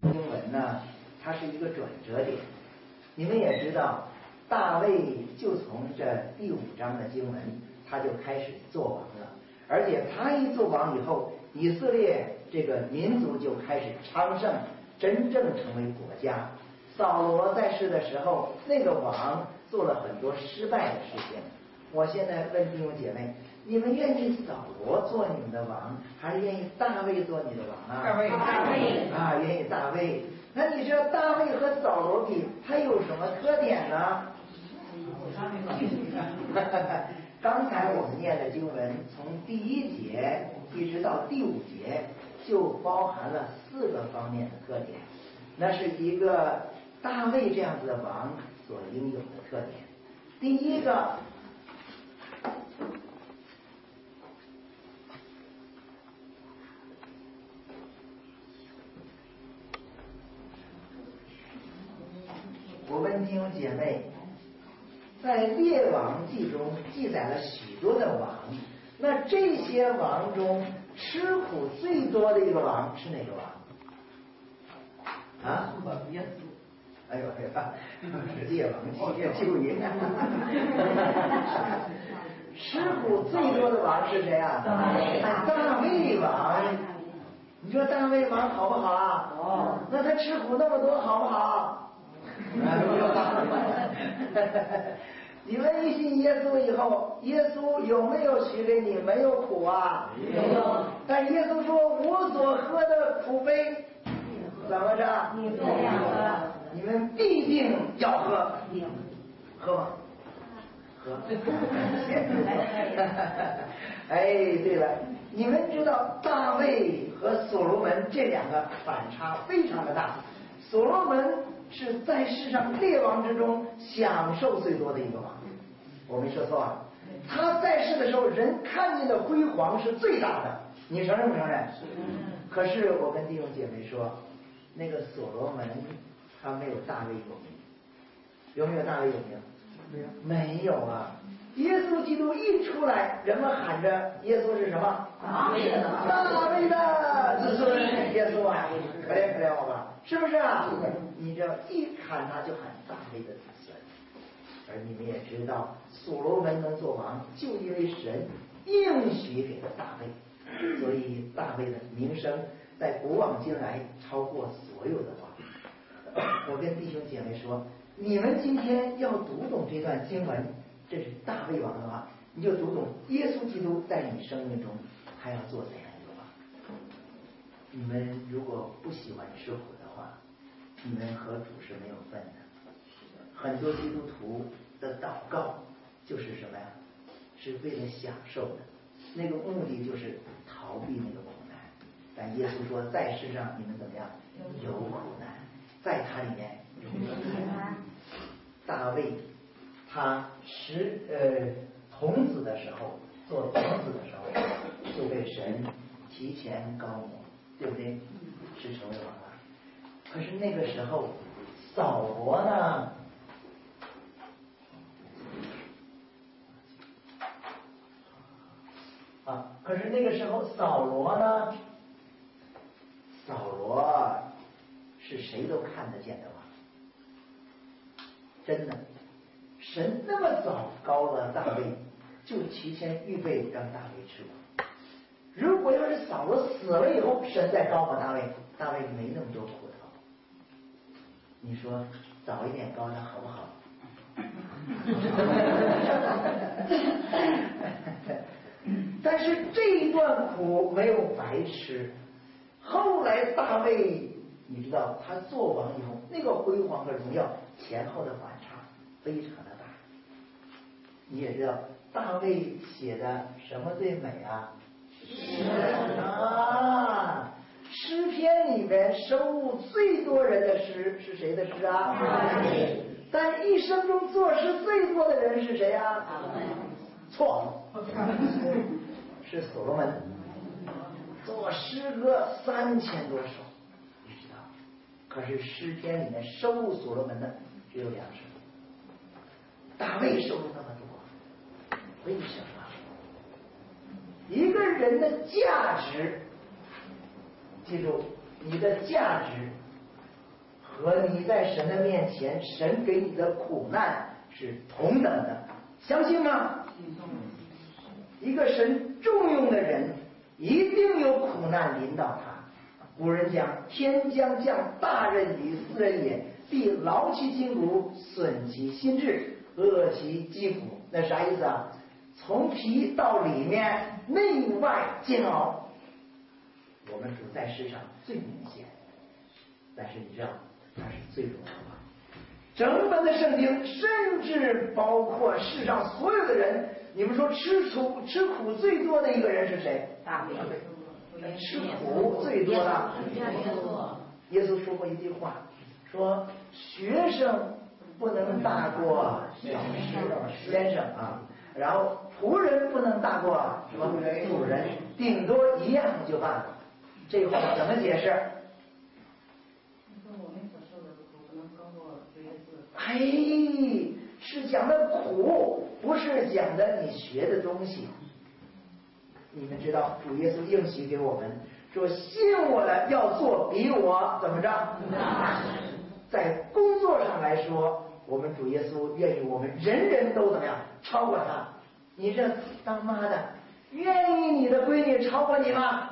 经文呢，它是一个转折点。你们也知道，大卫就从这第5章的经文，他就开始做王了。而且他一做王以后，以色列这个民族就开始昌盛，真正成为国家。扫罗在世的时候，那个王做了很多失败的事情。我现在问弟兄姐妹，你们愿意扫罗做你们的王，还是愿意大卫做你的王啊？ 大卫啊，愿意大卫。那你知道大卫和扫罗比，他有什么特点呢？刚才我们念的经文，从第1节一直到第5节，就包含了4个方面的特点。那是一个大卫这样子的王所应有的特点。第一个，我问弟兄姐妹，在列王记中记载了许多的王，那这些王中吃苦最多的一个王是哪个王？啊？耶稣。哎呦哎呀，是列王记救营啊！吃苦最多的王是谁啊？大卫王。你说大卫王好不好啊？哦。那他吃苦那么多好不好？你们一信耶稣以后，耶稣有没有许给你没有苦啊？没有。但耶稣说我所喝的苦杯，怎么着？你们必定要喝，喝吗？喝。哎，对了，你们知道大卫和所罗门这2个反差非常的大。所罗门是在世上列王之中享受最多的一个王，我没说错啊。他在世的时候，人看见的辉煌是最大的，你承认不承认？可是我跟弟兄姐妹说，那个所罗门他没有大卫有名，有没有大卫有名？没有啊。耶稣基督一出来，人们喊着耶稣是什么？大卫的子孙，耶稣啊，可怜可怜我吧，是不是啊？你这一喊他就喊大卫的子孙。而你们也知道，所罗门能做王，就因为神应许给了大卫，所以大卫的名声在古往今来超过所有的王。我跟弟兄姐妹说，你们今天要读懂这段经文，这是大卫王的话，你就读懂耶稣基督在你生命中还要做怎样一个王。你们如果不喜欢吃苦的话，你们和主是没有分的。很多基督徒的祷告就是什么呀？是为了享受的，那个目的就是逃避那个苦难。但耶稣说，在世上你们怎么样？有苦难，在他里面有平安。大卫他童子的时候，做童子的时候就被神提前高摩，对不对？是成为王了。可是那个时候扫罗呢？可是那个时候扫罗呢？扫罗是谁都看得见的王，真的。神那么早高了大卫，就提前预备让大卫吃王。如果要是扫罗死了以后，神再高吗大卫？大卫没那么多苦头。你说早一点高他好不好？但是这一段苦没有白吃。后来大卫，你知道他做王以后，那个辉煌和荣耀前后的反差非常的大。你也知道大卫写的什么最美啊？诗篇里面收录最多人的诗是谁的诗啊？但一生中作诗最多的人是谁啊？错，是所罗门，做诗歌3000多首，你知道。可是诗篇里面收录所罗门的只有2首，大卫收入那么多，为什么？一个人的价值，记住，你的价值和你在神的面前，神给你的苦难是同等的，相信吗？一个神重用的人，一定有苦难临到他。古人讲：“天将降大任于斯人也，必劳其筋骨，损其心志，饿其肌肤。”那啥意思啊？从皮到里面，内外煎熬。我们主在世上最明显，但是你知道他是最荣耀的。整本的圣经，甚至包括世上所有的人，你们说吃苦最多的一个人是谁？ 大卫。 吃苦最多的耶稣说过一句话，说学生不能大过老师先生啊，然后仆人不能大过什么主人，顶多一样就罢了。这句话怎么解释？ 我们所受的苦不能高过主耶稣。 哎，是讲的苦，不是讲的你学的东西。你们知道主耶稣应许给我们说，信我的要做比我怎么着？在工作上来说，我们主耶稣愿意我们人人都怎么样超过他。你这当妈的愿意你的闺女超过你吗？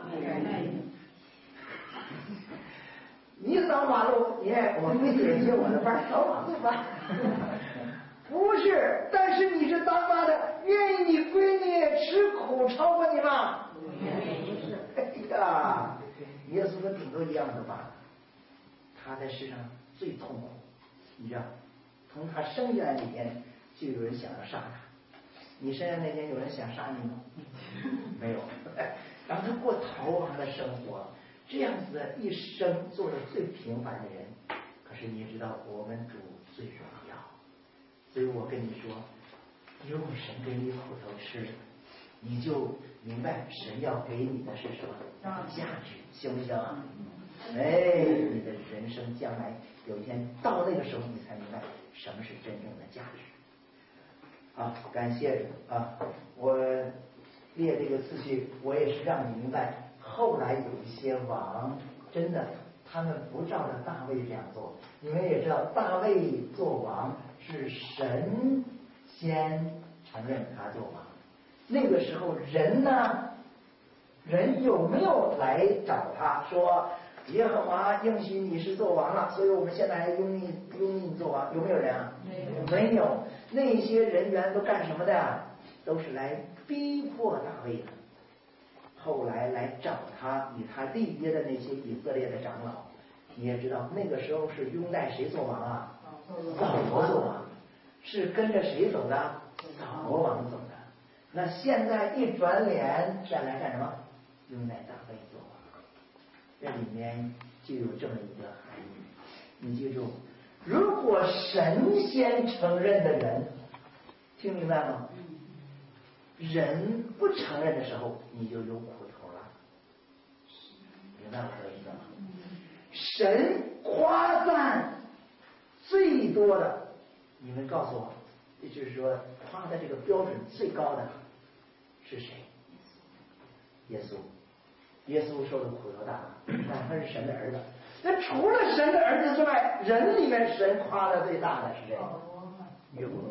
你扫马路，你看我闺女接我的班扫马路吧。不是，但是你是当妈的，愿意你闺女吃苦超过你吗？哎呀，耶稣说顶多一样的吧。他在世上最痛苦，你知道，从他生下来那天就有人想要杀他。你生下那天有人想杀你吗？没有。然后他过逃亡的生活，这样子的一生做着最平凡的人。可是你也知道，我们主最荣耀。所以我跟你说，如果神给你苦头吃，你就明白神要给你的是什么价值，行不行？哎，你的人生将来有一天到那个时候，你才明白什么是真正的价值。啊，感谢主啊！我列这个次序，我也是让你明白，后来有一些王真的他们不照着大卫这样做。你们也知道，大卫做王是神先承认他做王。那个时候人呢，人有没有来找他说耶和华应许你是做王了，所以我们现在还拥立你做王？有没有人啊？没有。那些人员都干什么的呀？都是来逼迫大卫的。后来来找他与他立约的那些以色列的长老，你也知道那个时候是拥戴谁做王啊？扫罗做王。是跟着谁走的？扫罗王走的。那现在一转脸是来干什么？拥戴大卫做王。这里面就有这么一个含义，你记住，如果神先承认的人，听明白吗？人不承认的时候，你就有苦头了，明白我的意思吗？神夸赞最多的，你们告诉我，也就是说夸的这个标准最高的是谁？耶稣。耶稣受的苦头大，但他是神的儿子。那除了神的儿子之外，人里面神夸的最大的是谁？约伯。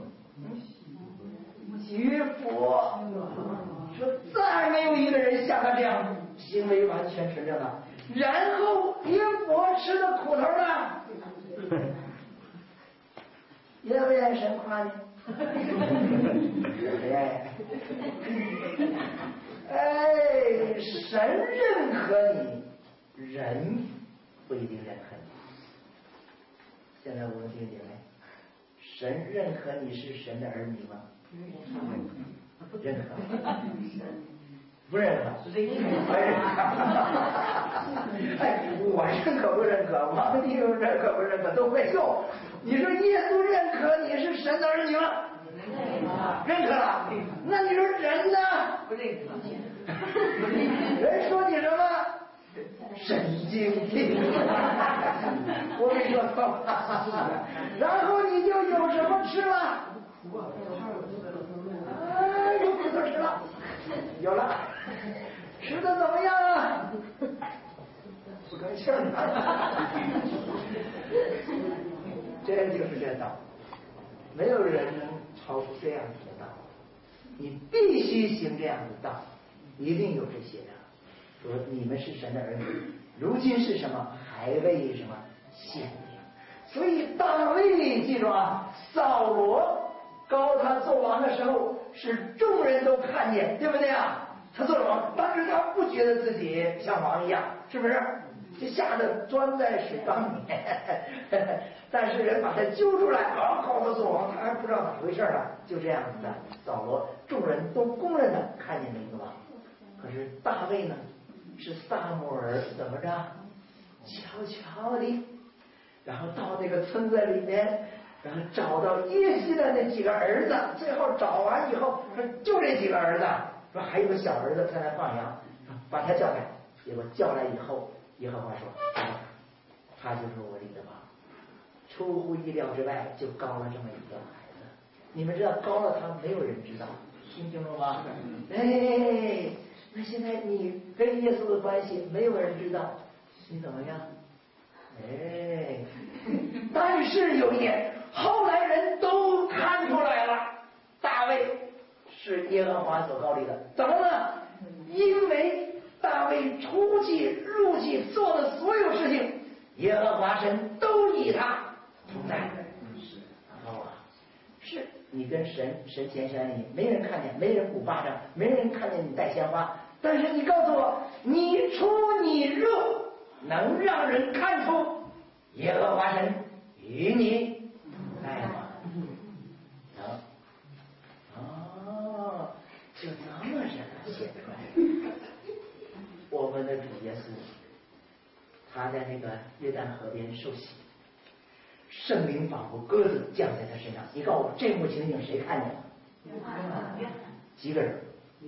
约伯说再没有一个人像他这样行为完全纯正的。然后约伯吃的苦头呢？愿不愿意神夸你？哎，神认可你，人不一定认可你。现在我们听见没？神认可你是神的儿女吗？认可。不认可？不认可。哎，我认可不认可？王弟兄认可不认可都没用。你说耶稣认可你是神的儿女吗？认可了。那你说人呢？不认可。人说你什么？神经病。我跟你说错了。然后你就有什么吃了？有苦头吃了。有了。吃的怎么样啊？不高兴了。 这就是这道，没有人能超出这样子的道，你必须行这样的道，一定有这些的。说你们是神的儿女，如今是什么？还为什么献灵？所以大卫记住啊，扫罗膏他做王的时候，是众人都看见，对不对啊？他做了王，当时他不觉得自己像王一样，是不是？就吓得钻在水缸里面，但是人把他揪出来，膏他做王，他还不知道咋回事呢。就这样子的，扫罗众人都公认的看见了一个王。可是大卫呢，是撒母耳怎么着，悄悄的，然后到那个村子里面，然后找到耶西的那几个儿子，最后找完以后说就这几个儿子，说还有个小儿子在那放羊，把他叫来。结果叫来以后，耶和华说他就是我立的王，出乎意料之外就高了这么一个孩子。你们知道高了他没有人知道，听清楚吗？哎，那现在你跟耶稣的关系没有人知道，你怎么样？哎，但是有一点，后来人都看出来了，大卫是耶和华所高立的。怎么呢？因为大卫出去入去做的所有事情，耶和华神都以他同在。是你跟神前相应，没人看见，没人鼓巴掌，没人看见你带鲜花，但是你告诉我，你出你入，能让人看出耶和华神与你在吗？能。哦，就这么着写出来。我们的主耶稣，他在那个约旦河边受洗，圣灵仿佛鸽子降在他身上。你告诉我，这幕情景谁看见了？几个人？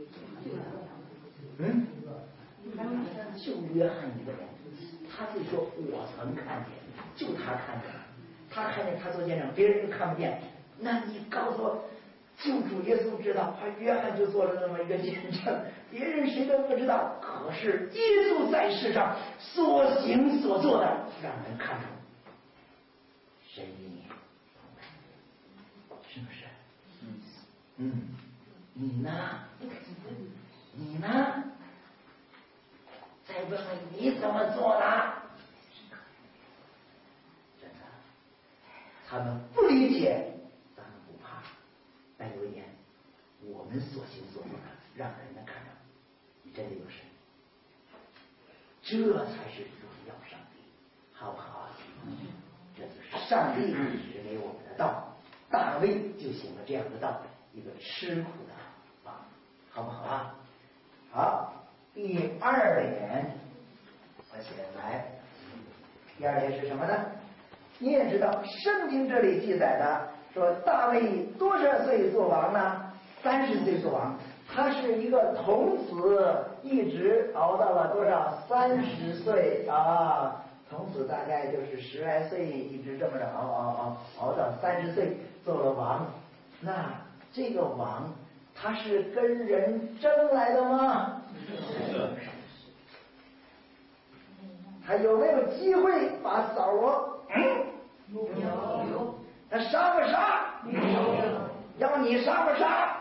就约翰一个人。他自己说我曾看见，就他看见了，他看见他做见证，别人看不见。那你告诉我，救主耶稣知道，约翰就做了那么一个见证，别人谁都不知道。可是耶稣在世上所行所做的，让人看出神与你，是不是？你呢？你呢？再问问你怎么做的？真的，他们不理解，咱们不怕。但有一点，我们所行所做的，让人能看到你真的有神，这才是荣耀上帝，好不好啊？这就是上帝指给我们的道。大卫就行了这样的道，一个吃苦的王，好不好啊？好，第二点，我写来。第二点是什么呢？你也知道，圣经这里记载的说，大卫多少岁做王呢？30岁做王。他是一个童子，一直熬到了多少？30岁啊！童子大概就是10来岁，一直这么着熬到30岁做了王。那这个王，他是跟人争来的吗？他有没有机会把扫罗？有。他杀不杀？要你杀不杀？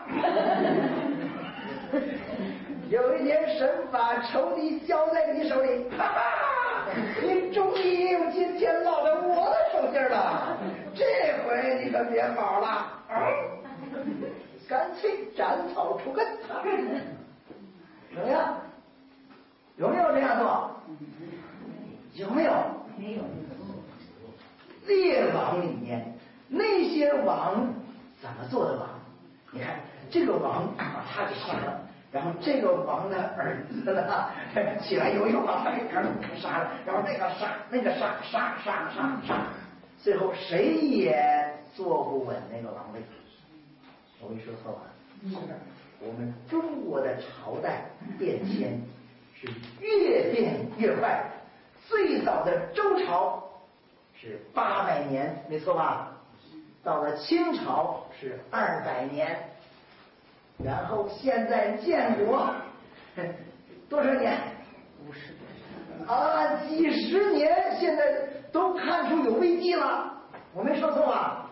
有一天神把仇敌交在你手里，哈哈，你终于有今天落在我的手心了，这回你可别跑了，干脆斩草除根，怎么样？有没有这样做？有没有？没有。列王里面那些王怎么做的王？你看这个王把他给杀了，然后这个王的儿子呢起来游泳了，给杀了，然后那个杀，那个杀，最后谁也坐不稳那个王位。我没说错吧？我们中国的朝代变迁是越变越快，最早的周朝是800年，没错吧？到了清朝是200年，然后现在建国多少年？50多年啊，几十年，现在都看出有危机了。 我没说错吧？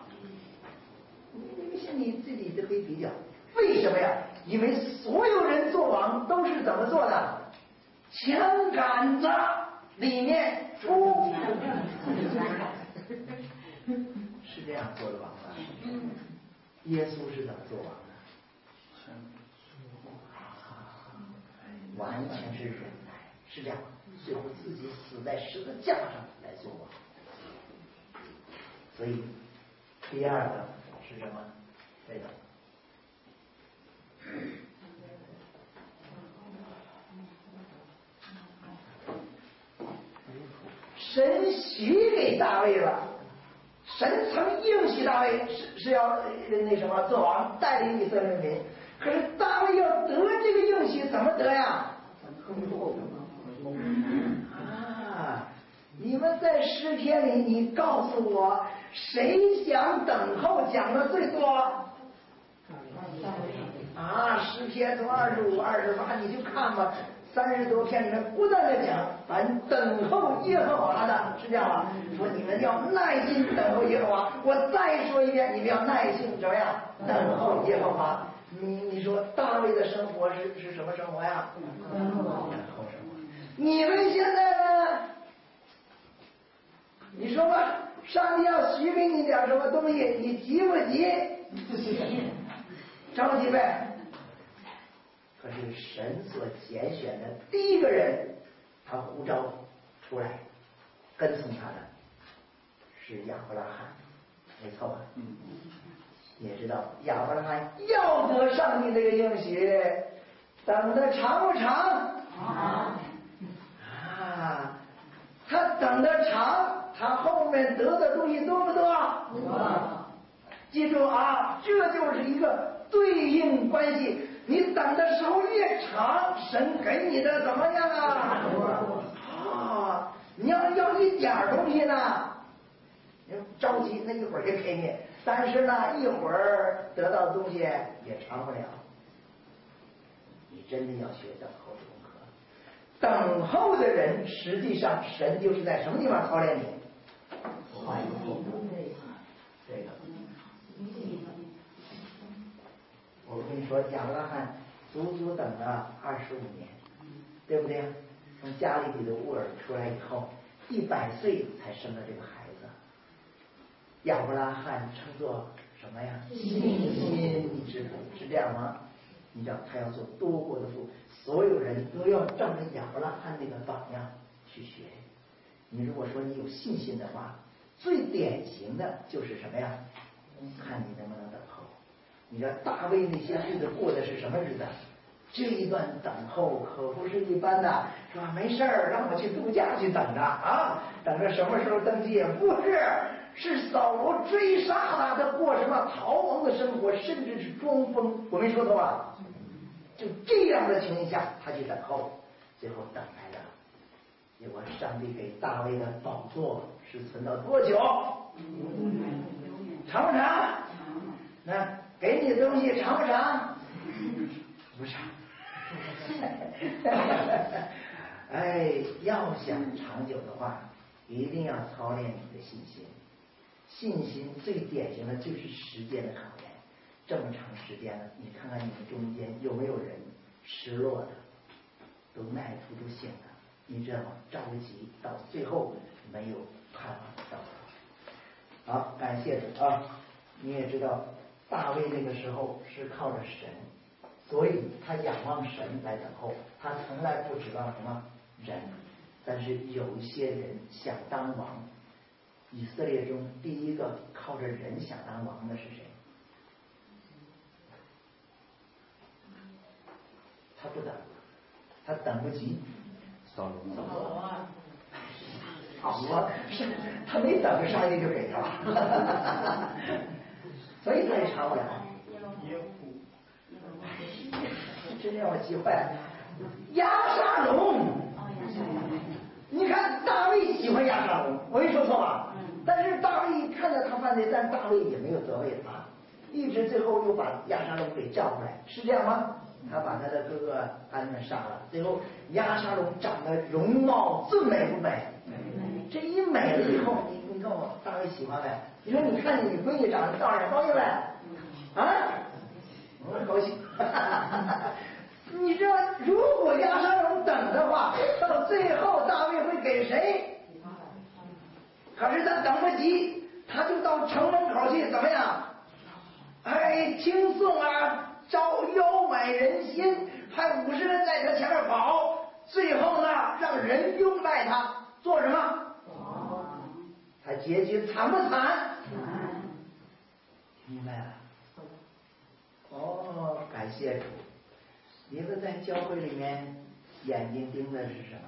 你自己都可以比较，为什么呀？因为所有人做王都是怎么做的？枪杆子里面出，是这样做的王吗？耶稣是怎么做王的？完全是忍耐，是这样，最后自己死在十字架上来做王。所以第二个是什么？这个神许给大卫了，神曾应许大卫是要那什么做王，带领以色列民。可是大卫要得这个应许，怎么得呀？你们在诗篇里，你告诉我，谁想等候讲的最多？诗篇从25、28，你就看吧，30多篇里面不断的讲，凡等候耶和华的，是这样吧？说你们要耐心等候耶和华。我再说一遍，你们要耐心怎么样？等候耶和华。你说大卫的生活是什么生活呀？等候生活。你们现在呢？你说吧，上帝要许给你点什么东西，你急不急？不急，着急呗。可是神所拣选的第一个人，他呼召出来跟从他的是亚伯拉罕，没错吧？你也知道亚伯拉罕要得上帝这个应许，等的长不长？他等的长，他后面得的东西多不多？多。记住啊，这就是一个对应关系。你等的时候越长，神给你的怎么样啊？你要一点东西呢，你着急，那一会儿就给你，但是呢，一会儿得到的东西也长不了。你真的要学等候的功课。等候的人，实际上神就是在什么地方操练你？怀疑这个。我跟你说，亚伯拉罕足足等了25年，对不对？从加利底的乌尔出来以后，100岁才生了这个孩子。亚伯拉罕称作什么呀？信心之父，是这样吗？你知道他要做多国的父，所有人都要照着亚伯拉罕那个榜样去学。你如果说你有信心的话，最典型的就是什么呀？看你能不能等候。你知道大卫那些日子过的是什么日子？这一段等候可不是一般的，是吧？没事儿，让我去度假去等着啊，等着什么时候登基也不是，是扫罗追杀他过什么逃亡的生活，甚至是装疯。我没说错吧？就这样的情况下，他去等候，最后等来了。结果上帝给大卫的宝座是存到多久？长不长？那给你的东西长不长？不长。要想长久的话，一定要操练你的信心。信心最典型的就是时间的考验。这么长时间了，你看看你们中间有没有人失落的，都耐不住性的，你知道吗？着急到最后没有盼望到。好，感谢主啊！你也知道大卫那个时候是靠着神，所以他仰望神来等候，他从来不指望什么人。但是有一些人想当王，以色列中第一个靠着人想当王的是谁？他不等，他等不及。扫罗啊！好啊，是他没等上帝就给他了，所以他也查不了。真让我气坏了。押沙龙，你看大卫喜欢押沙龙，我没说错吧？但是大卫看到他犯罪，但大卫也没有责备他，一直最后又把押沙龙给叫回来，是这样吗？他把他的哥哥安娜杀了，最后押沙龙长得容貌最美不美？这一美了以后，你看我大卫喜欢呗， 你说你看你闺女长得倒是高兴来啊，高兴。你知道，如果押沙龙等的话，到最后大卫会给谁？可是他等不及，他就到城门口去，怎么样？哎，听颂啊，招摇买人心，还50人在他前面跑，最后呢，让人拥戴他，做什么？他结局惨不惨？明白了？哦，感谢主。你们在教会里面眼睛盯的是什么？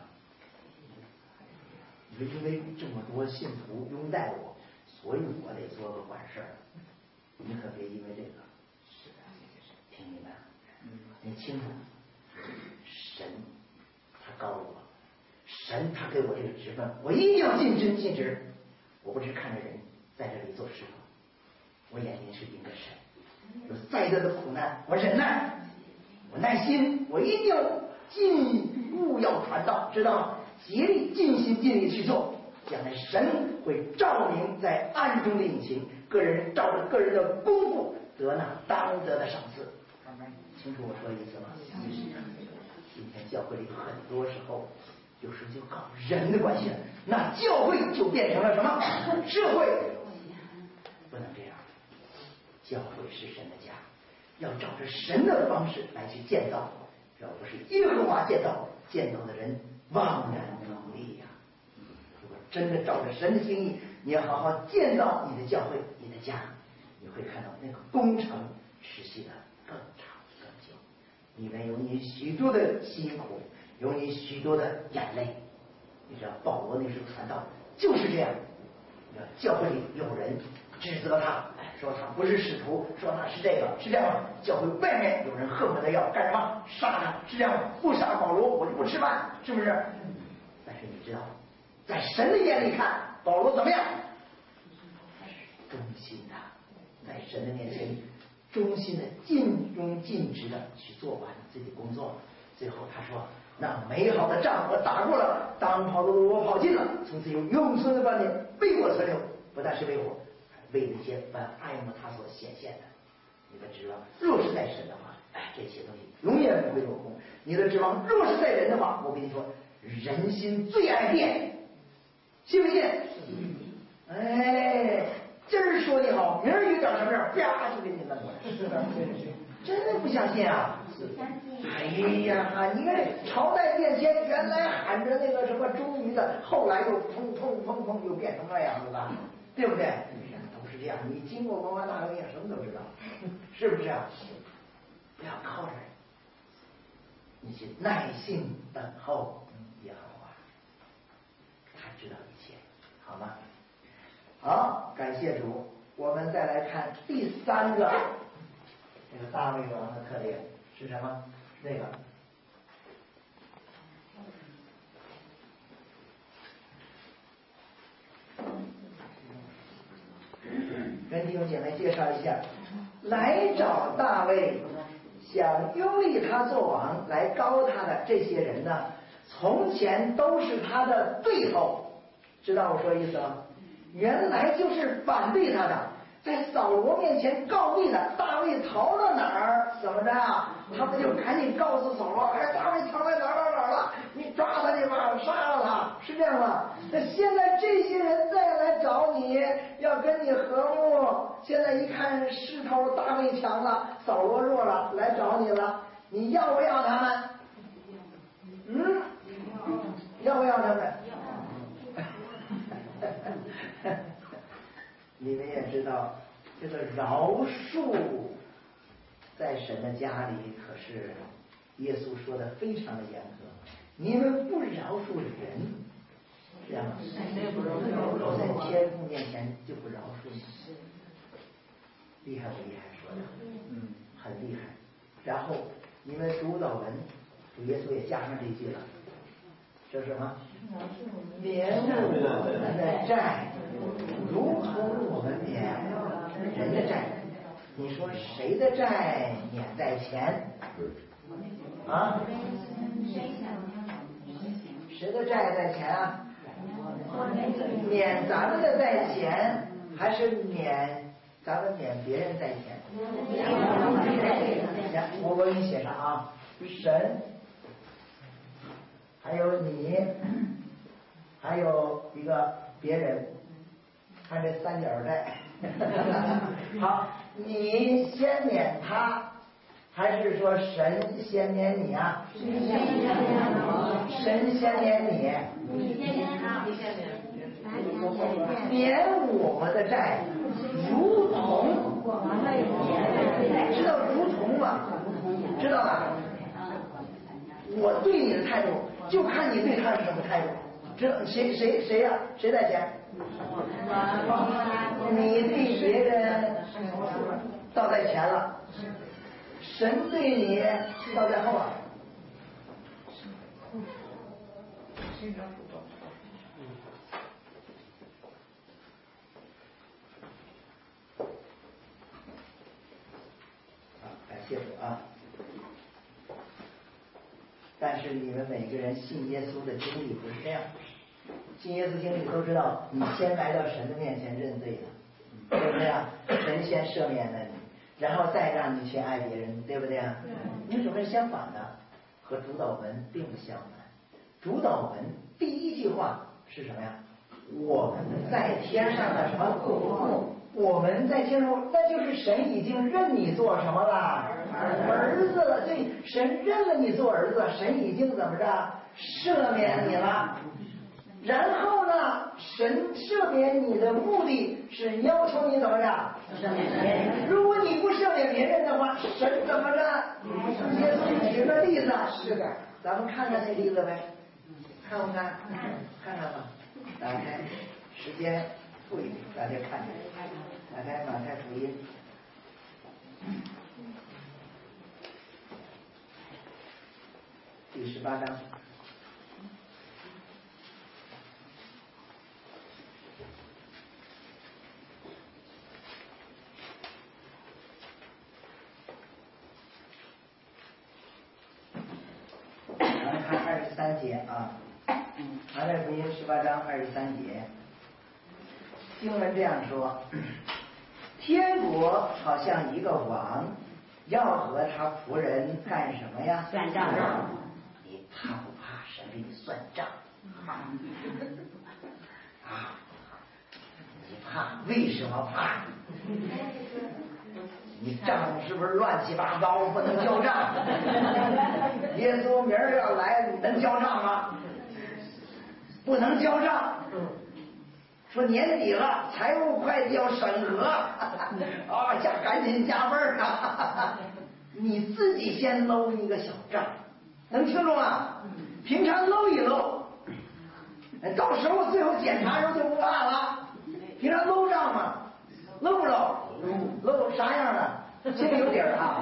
因为这么多信徒拥戴我，所以我得做个管事儿。你可别因为这个，听明白？你清楚，神他告诉我，神他给我这个职分，我一定要尽真尽职。我不是看着人在这里做师傅，我眼睛是盯着神。有再多的苦难，我忍耐，我耐心，我一定要尽务要传道，知道吗？竭力尽心尽力去做，将来神会照明在暗中的隐情，个人照着个人的功夫得那当得的赏赐。清楚我说的意思吗？今天教会里很多时候有时就搞人的关系了，那教会就变成了什么？社会。不能这样，教会是神的家，要照着神的方式来去建造，要不是耶和华建造，建造的人枉然努力呀。如果真的照着神的心意，你要好好建造你的教会，你的家，你会看到那个工程持续的更长更久。里面有你许多的辛苦，有你许多的眼泪。你知道保罗那时候传道就是这样，教会里有人指责他，说他不是使徒，说他是这个是这样吗？教会外面有人恨不得要干什么？杀他，是这样吗？不杀保罗我就不吃饭，是不是？但是你知道，在神的眼里看，保罗怎么样？忠心的，在神的面前忠心的尽忠尽职的去做完自己的工作。最后他说，那美好的仗我打过了，当跑的路我跑尽了，从此有永存的观念为我存留，不但是为我，还为那些凡爱慕他所显现的。你的指望若是在神的话，这些东西永远不会落空。你的指望若是在人的话，我跟你说，人心最爱变，信不信？今儿说你好，明儿遇到什么样，啪就给你弄过来。真的不相信啊？哎呀，你看朝代变迁，原来喊着那个什么周瑜的，后来又砰砰砰砰又变成那样子了，对不对？都是这样。你经过文化大革命，什么都知道，是不是啊？不要靠着人，你去耐心等候耶和华，他知道一切，好吗？好，感谢主。我们再来看第三个，这个大卫王的特点是什么？这个跟弟兄姐妹介绍一下，来找大卫想拥立他做王来膏他的这些人呢，从前都是他的对头，知道我说意思吗？原来就是反对他的，在扫罗面前告密的。大卫逃到哪儿，怎么着啊？他们就赶紧告诉扫罗，大卫藏在哪儿了，你抓他去吧，杀了他，是这样吗？那现在这些人再来找你，要跟你和睦，现在一看势头大卫强了，扫罗弱了，来找你了，你要不要他们？要不要他们？你们也知道，这个饶恕在神的家里可是耶稣说的非常的严格。你们不饶恕人，这样吗？我在天父面前就不饶恕你。厉害不厉害说的？很厉害。然后你们读祷文，主耶稣也加上这句了，说什么？免我们的债，如同我们免人的债。你说谁的债免在前？啊？谁的债在前啊？免咱们的在前， 还是咱们免别人在前？我给你写上啊，神，还有你，还有一个别人，看这三角债。好，你先免他，还是说神先免你啊？神先免你，免我们的债，如同知道如同吗？知道吧？我对你的态度，就看你对他是什么态度。知道谁呀？谁在前？你对别人倒在前了，神对你倒在后了。感谢主啊！但是你们每个人信耶稣的经历不是这样，信耶稣经历都知道，你先来到神的面前认罪的，对不对啊？神先赦免了你，然后再让你去爱别人，对不对啊？为什么是相反的？和主导文并不相反。主导文第一句话是什么呀？我们在天上的什么父？我们在天上，那就是神已经认你做什么了？儿子了。对，神认了你做儿子，神已经怎么着赦免你了。然后呢，神赦免你的目的是要求你怎么着？赦免别人。如果你不赦免别人的话，神怎么着？耶稣举个例子，是的，咱们看看那例子呗，看不看？看看吧，打开，时间不一定，大家看看，打开马太福音。第18章。咱们看23节啊，马太福音18章23节，经文这样说：天国好像一个王，要和他仆人干什么呀？ 算账。 你怕不怕神给你算账？啊，你怕？为什么怕？你账是不是乱七八糟，不能交账？耶稣明儿要来，你能交账吗？不能交账。说年底了，财务会计要审核啊，赶紧加班啊！你自己先搂一个小账，能听懂吗？平常搂一搂，到时候最后检查时候就不怕了。平常搂账嘛，搂不搂？搂啥样的？心里有底儿啊！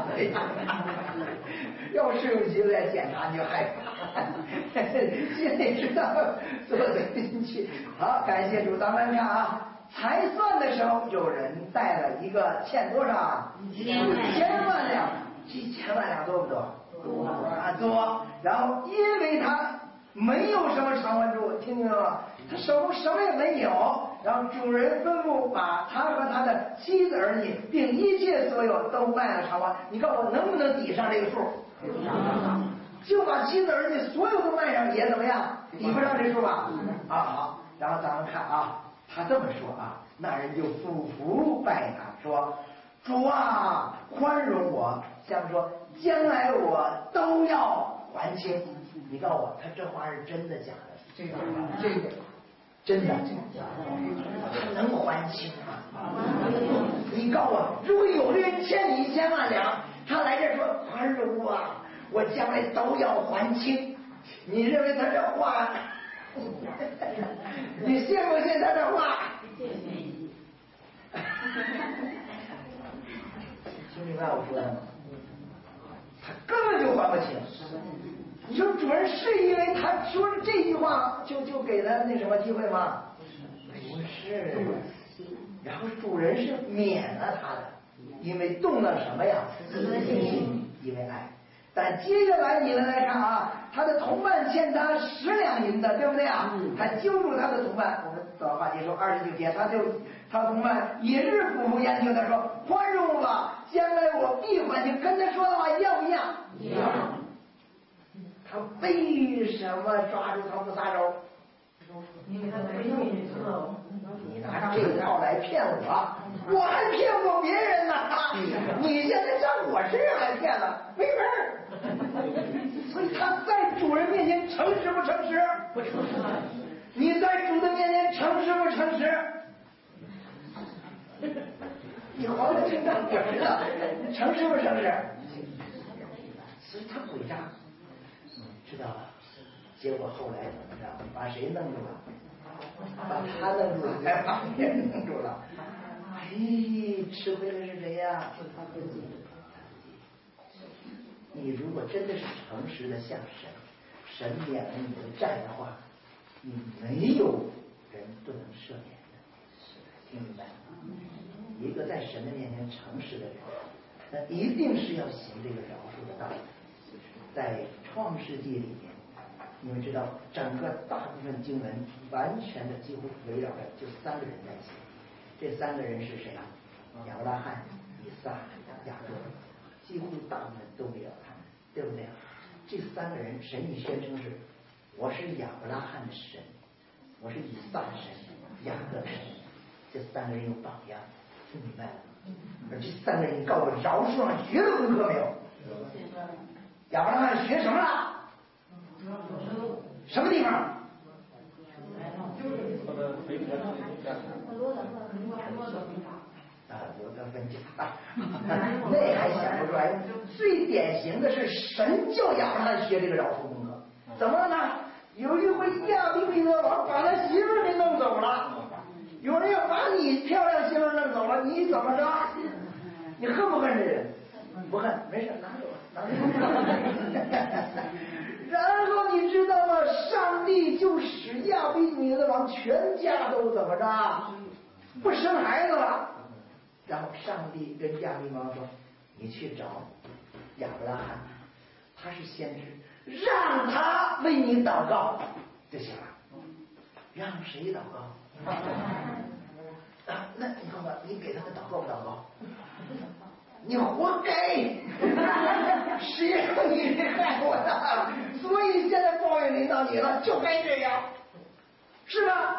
要是有机会来检查，你就害怕，心里知道做得进去。好，感谢主，咱们看啊，才算的时候，有人带了一个欠多少？1000万两，1000万两多不多？多啊，多。然后因为他没有什么偿还住，听明白吗？他手中什么也没有，然后主人吩咐把他和他的妻子儿女并一切所有都卖了偿还。你告诉我能不能抵上这个数？就把妻子儿女所有都卖上也怎么样？抵不上这数吧？啊好，然后咱们看啊，他这么说啊，那人就俯伏拜他说：“主啊，宽容我。”像说将来我都要还清。你告诉我，他这话是真的假的？这个真的，他能还清吗？你告诉我，如果有的人欠你1000万两，他来这说宽容我，我将来都要还清，你认为他这话，你信不信他这话？听明白我说的吗？他根本就还不清。你说主人是因为他说了这句话就给他那什么机会吗？不是。然后主人是免了他的，因为动了什么呀？因为爱。 但接下来你们来看啊，他的同伴欠他10两银的，对不对啊？他揪住他的同伴，我们早话结束29节，他同伴也是苦苦研究，他说宽容吧，将来我必还你。跟他说的话一样不一样？一样。他为什么抓住他不撒手？ 因为他没有你知道。 你拿这套来骗我，我还骗过别人呢，你现在在我身上来骗了，没门儿。所以他在主人面前诚实不诚实？不诚实。你在主的面前诚实不诚实？你活得真正我知道，诚实不诚实？所以他诡诈，知道了。结果后来怎么着？把谁弄住了？把他弄住了，还把别人弄住了。哎，吃亏的是谁呀？是他自己。你如果真的是诚实的向神，神免了你的债的话，你没有人不能赦免的。听明白吗？一个在神的面前诚实的人，那一定是要行这个饶恕的道理。在创世纪里面，你们知道整个大部分经文完全的几乎围绕着就3个人在一起。这3个人是谁啊？亚伯拉罕、以撒、雅各，几乎大部分都围绕他们，对不对啊？这3个人神已宣称是我是亚伯拉罕的神，我是以撒的神，雅各的神。这3个人有榜样，听明白了吗？而这3个人，你告诉我饶恕上学了功课没有？亚伯拉罕学什么了？什么地方？罗德分家，那还想不出来。最典型的是神叫亚伯拉罕学这个饶恕功课，怎么了呢？有一回亚比米勒王把他媳妇儿给弄走了，有人要把你漂亮媳妇儿弄走了，你怎么着？你恨不恨这人？不恨，没事，拿走吧，拿走。然后你知道吗？上帝就使亚比米勒王全家都怎么着？不生孩子了。然后上帝跟亚比米勒说：“你去找亚伯拉罕，他是先知，让他为你祷告就行了。”让谁祷告？那你告诉我，你给他们祷告不祷告？你活该！谁让你害我的？所以现在报应临到你了，就该这样，是吧？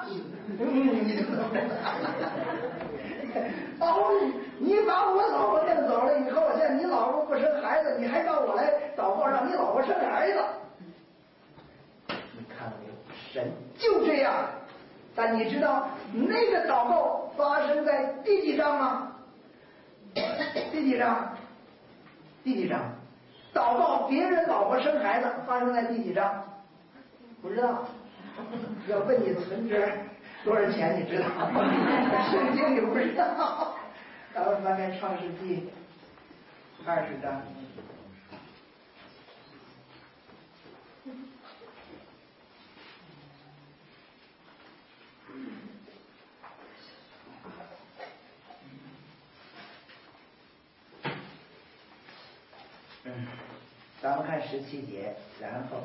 你把我老婆弄走了以后，现在你老婆不生孩子，你还让我来祷告让你老婆生孩子？你看到没有？神就这样。但你知道那个祷告发生在第几章吗？第几章？第几章？祷告别人老婆生孩子发生在第几章？不知道。要问你存折多少钱，你知道吗？圣经里不知道。咱们翻开创世纪20章。咱们看17节，然后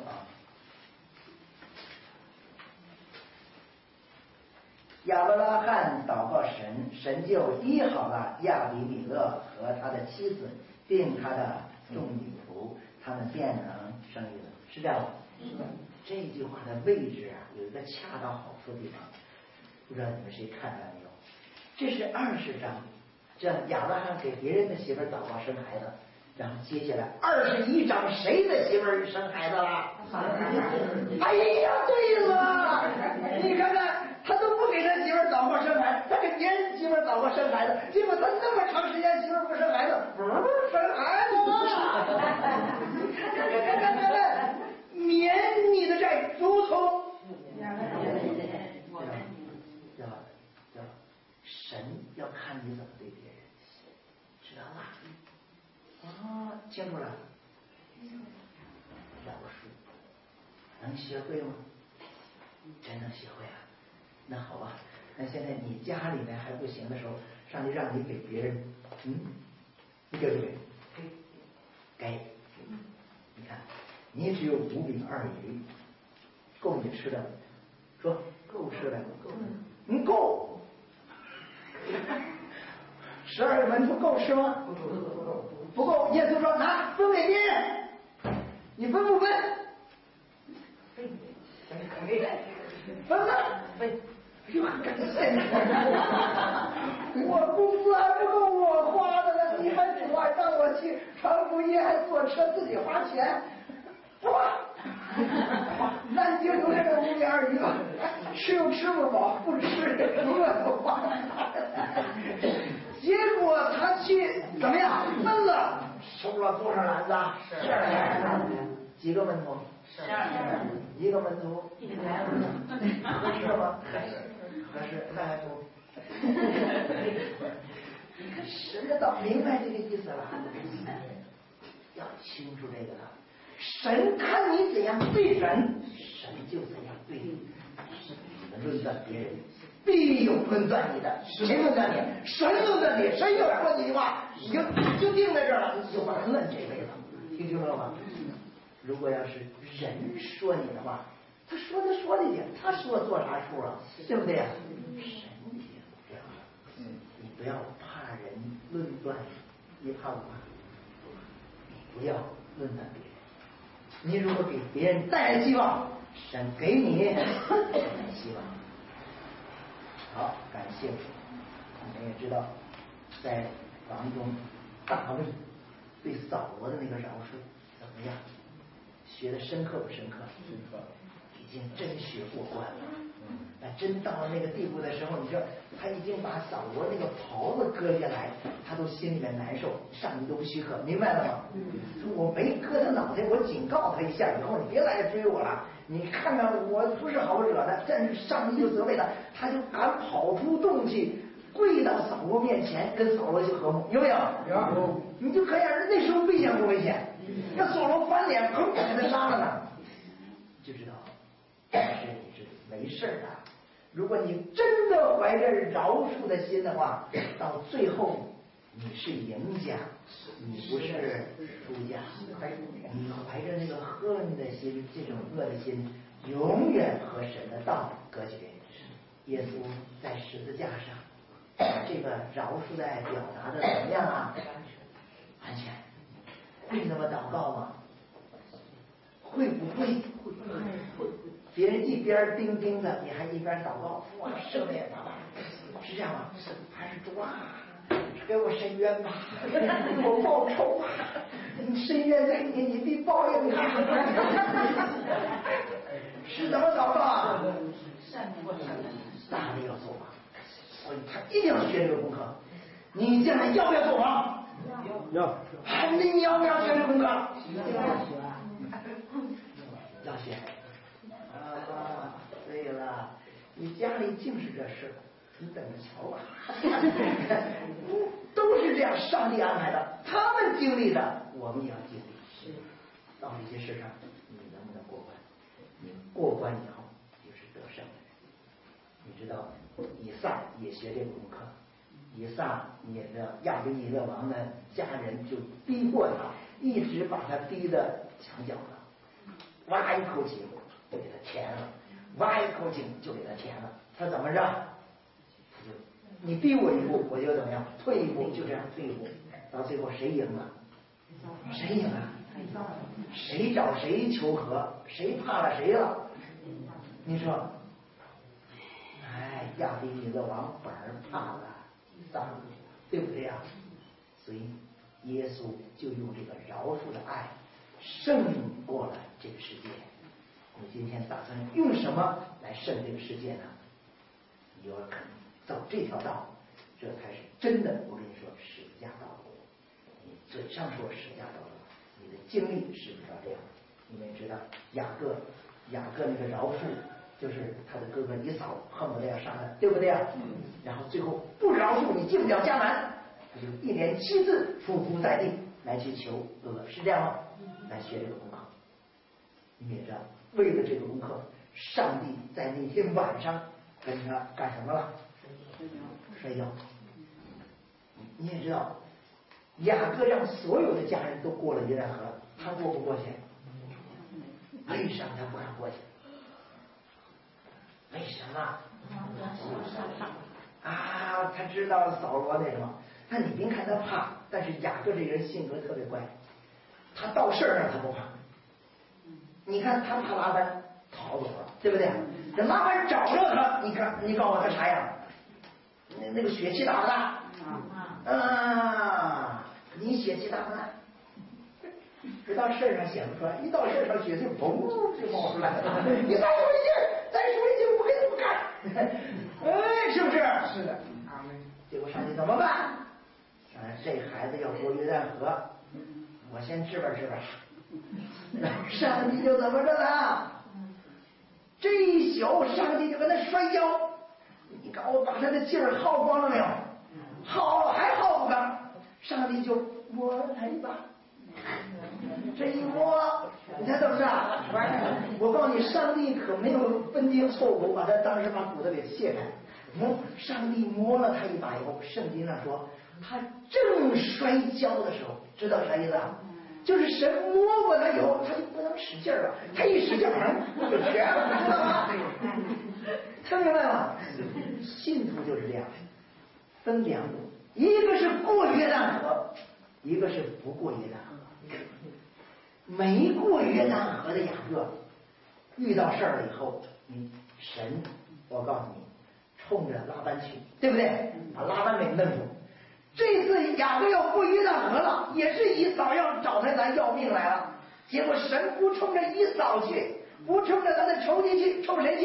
亚伯拉罕祷告神，神就医好了亚比米勒和他的妻子，并他的众女仆，他们便能生育了。是这样吗？这句话的位置啊，有一个恰到好处的地方，不知道你们谁看到没有？这是20章，这亚伯拉罕给别人的媳妇祷告生孩子。然后接下来21章，谁的媳妇儿生孩子了？哎呀，对了，你看看，他都不给他媳妇儿祷告生孩子，他给别人媳妇儿祷告生孩子，结果他那么长时间媳妇儿不生孩子，生孩子了。看，免你的债，如同神要看你怎么对别人，知道吗？清楚了。饶恕能学会吗？真能学会啊！那好吧，那现在你家里面还不行的时候，上帝让你给别人，你给不给？给。 你只有5饼2鱼，够你吃的？说够吃的，你够。12个门徒够吃吗？不够。耶稣说：“拿，分给别人。你分不分？分了。哎呦，感谢你！我工资还不够我花的呢，你们主啊，让我去传福音，还坐车自己花钱，哇！那你就留这个5饼2鱼吧，吃又吃不饱，不吃饿得慌。结果他去怎么样？分了，收了多少篮子？12篮子。几个门徒？12个。一个门徒1个篮子，合适吗？合适，那还不？你看神的道明白这个意思了，要清楚这个了。神看你怎样对人，神就怎样对你。你们论断别人，必有论断你的。谁论断你？神论断你。神要说你的话，你就定在这儿了，你就完了这辈子。听清楚了吗？如果要是人说你的话，他说的去，他说做啥数啊？对不对呀？神也这样的。你不要怕人论断你，你怕我？你不要论断别人。你如果给别人带来希望，神给你希望。好，感谢主。我们也知道，在当中，大卫对扫罗的那个饶恕怎么样？学的深刻不深刻？深刻。已经真学过关了。那真到了那个地步的时候，你说他已经把扫罗那个袍子割下来，他都心里面难受，上帝都不许可，明白了吗？我没割他脑袋，我警告他一下，以后你别来追我了。你看看我不是好惹的，但是上帝就责备他，他就敢跑出洞去，跪到扫罗面前，跟扫罗去和睦，有没有？有。你就可想而知那时候危险不危险？要扫罗翻脸，砰，给他杀了呢，就知道。但是你是没事的。如果你真的怀着饶恕的心的话，到最后你是赢家，你不是输家。你怀着那个恨的心，这种恶的心，永远和神的道隔绝。耶稣在十字架上把这个饶恕的爱表达的怎么样啊？完全。会那么祷告吗？会不会？会。别人一边叮叮的，你还一边祷告，哇，赦免他吧，是这样吗？还是主啊，给我伸冤吧，给我报仇吧，你伸冤在你，你必报应他。是怎么祷告啊？大卫要做王，所以他一定要学这个功课。你将来要不要做王？要。你要不要学这个功课？要学。对了，你家里净是这事，你等着瞧吧。都是这样，上帝安排的，他们经历的，我们也要经历。到这些事上，你能不能过关？你过关以后，就是得胜的人。你知道，以撒也学这个功课。以撒也的亚比以勒王的家人就逼迫他，一直把他逼得墙角了，挖一口井就给他填了，挖一口井就给他填了。他怎么着？他就你逼我一步，我就怎么样退一步，就这样退一步，到最后谁赢了？谁赢了？谁找谁求和，谁怕了谁了？你说，哎，亚比以勒王反而怕了。对不对呀？所以耶稣就用这个饶恕的爱胜过了这个世界。你今天打算用什么来胜这个世界呢？你要肯走这条道，这才是真的。我跟你说，十字架道路。你嘴上说十字架道路，你的经历是不是要这样？你们也知道雅各那个饶恕，就是他的哥哥以扫恨不得要杀他，对不对啊？然后最后不饶恕你，进不了迦南，他就一连7次匍匐在地来去求哥哥，是这样吗？来学这个功课。你们也知道，为了这个功课，上帝在那天晚上跟他干什么了？摔跤。你也知道，雅各让所有的家人都过了约旦河，他过不过去？ 为什么他不敢过去？为什么？啊，他知道扫罗那什么，但你别看他怕，但是雅各这人性格特别乖，他到事儿上他不怕。你看他怕拉班逃走了，对不对？这拉班找着他，你告诉我他啥样？那个血气大不大？啊，你血气大不大？直到事儿上显不出来，一到事儿上血气嘣就冒出来了。你再说一句，再说一句，我跟你不干。哎，是不是？是的。结果上帝怎么办？这孩子要过约旦河，我先治吧。上帝就怎么着呢？这一宿上帝就跟他摔跤。你看我把他的劲儿耗光了没有？还耗不干，上帝就摸了他一把。这一摸，你猜怎么着？我告诉你，上帝可没有分清错误，把他当时把骨头给卸开。上帝摸了他一把以后，圣经上说，他正摔跤的时候，知道啥意思啊？就是神摸过他以后，他就不能使劲了，他一使劲就全了，知道吗？听明白吗？信徒就是这样，分两种，一个是过约旦河，一个是不过约旦河。没过约旦河的雅各遇到事儿了以后，神，我告诉你，冲着拉班去，对不对？把拉班给弄住。这次雅各要过约旦河了，也是以扫要找他来要命来了。结果神不冲着以扫去，不冲着他的仇敌去，冲谁去？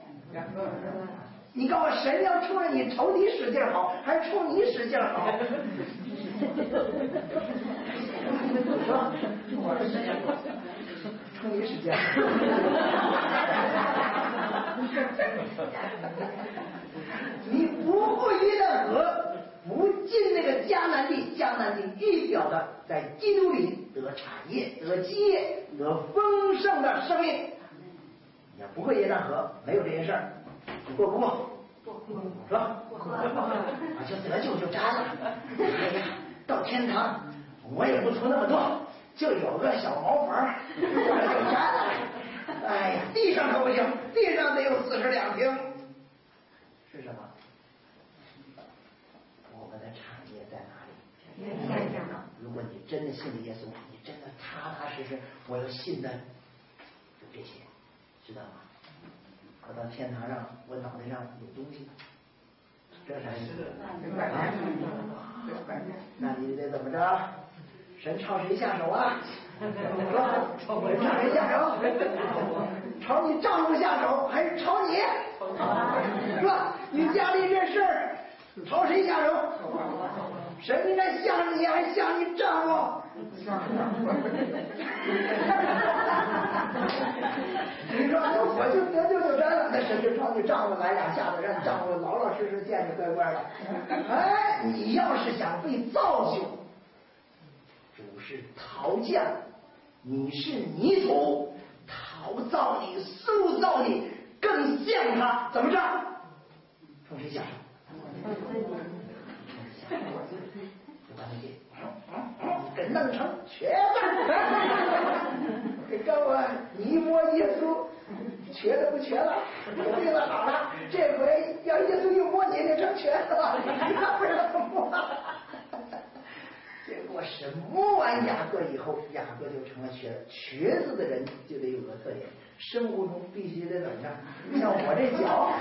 你告诉我，神要冲着你仇敌使劲好，还是冲你使劲好？是吧？冲你使劲。你不过约旦河，不进那个迦南地，迦南地预表的在基督里得产业、得基业、得丰盛的生命。也不过约旦河，没有这些事儿，你过不过？是吧？就得救就沾了。哎呀，到天堂我也不出那么多，就有个小茅房，我就沾了。哎呀，地上可不行，地上得有42平。是什么？我们的产业在哪里？如果你真的信了耶稣，你真的踏踏实实，我要信的就这些，知道吗？我到天堂上，我脑袋上有东西，这啥意思？那你得怎么着？神朝谁下手啊？是吧？朝谁下手？朝你丈夫下手，还是朝你？是吧？你家里这事儿，朝谁下手？神应该向你，还向你丈夫？你说我就得救就沾了，那神就朝你丈夫来2下子，让你丈夫老老实实见你乖乖的。哎，你要是想被造就，主是陶匠，你是泥土，陶造你、塑造你，更像他。怎么着？冲谁下手？就把你给弄成瘸子。给告诉我，你一摸耶稣，瘸的不瘸了，病了好了。这回要耶稣又摸你，就成瘸子了。你看不知道怎么摸。结果神摸完雅各以后，雅各就成了瘸子。瘸子的人就得有个特点，生活中必须得怎么样？像我这脚。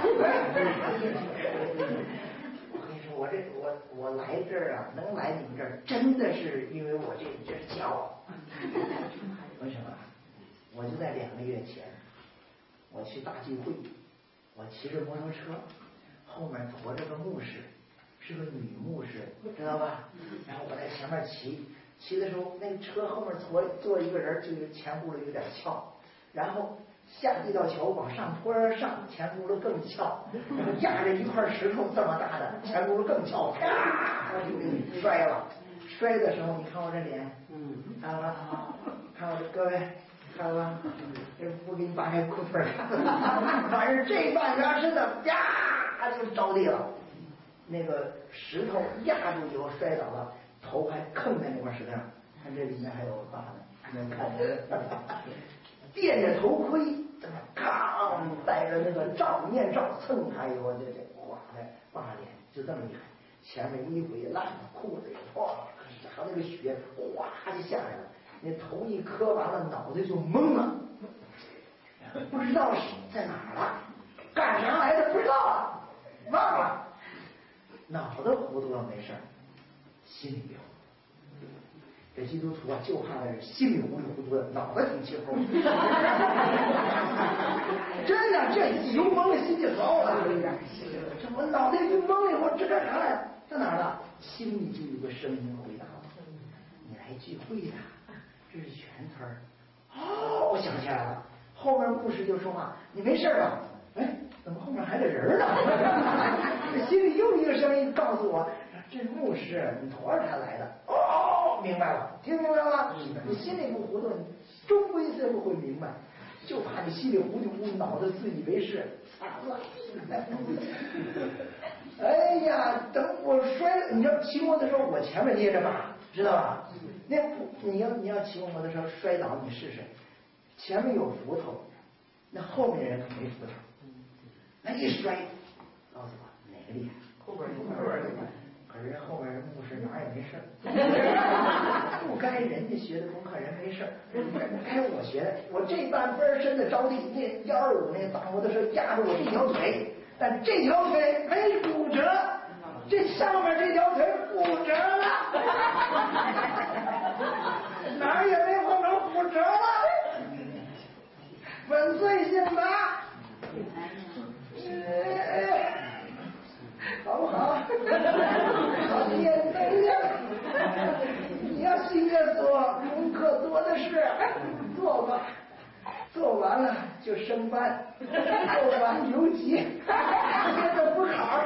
我跟你说，我来这儿啊，能来你们这儿，真的是因为我这脚。为什么？我就在2个月前，我去大聚会，我骑着摩托车，后面驮着个牧师，是个女牧师，知道吧？然后我在前面骑的时候，那个车后面坐一个人，就是前轱辘有点翘，然后下地道桥往上坡上，前轱辘更翘，然后压着一块石头这么大的，前轱辘更翘，啪，我就给摔了。摔的时候，你看我这脸，看了吗？看我这各位，看了吗？这不给你扒开裤腿看，反正这半边身子呀就着地了，那个石头压住以后摔倒了，头还坑在那块石头上，看这里面还有疤呢，能看见？ 垫着头盔，这么刚戴着那个面罩蹭，哎呦，这哗的扒脸，就这么一喊，前面衣服也烂了，裤子也破了，然后那个血哗就下来了，那头一磕完了，脑袋就懵了，不知道是在哪儿了，干啥来的不知道了，忘了，脑袋糊涂了没事，心里别糊。这基督徒啊，就怕那心里糊里糊涂的，脑袋挺气候。真的，这一油蒙了，心就糟了。这我脑袋一蒙了以后，这干啥来？在哪儿了？心里就有个声音回答我：“你来聚会的，这是全村儿。”哦，我想起来了，后面故事就说嘛，你没事吧？哎，怎么后面还有人呢？心里又一个声音告诉我，这是牧师，你驮着他来的。哦，明白了，听明白了吗？你心里不糊涂，你终归是不会明白，就怕你心里糊里糊涂，脑子自以为是，惨了。哎呀，等我摔了，你要骑摩托车，我前面捏着把，知道吧？那你要骑摩托车摔倒，你试试，前面有扶头，那后面人可没扶头，那一摔，告诉我哪个厉害？后边厉害。可是后边人牧师哪也没事不该人家学的功课人没事该我学的，我这半分身子着地，那125那大摩托车压着我这条腿，但这条腿没骨折，这上面这条腿骨折了，哪儿也没碰着，骨折了，粉碎性的。好不好？好简单呀！你要信耶稣，功课多的是，做吧，做完了就升班，做完留级，接着补考。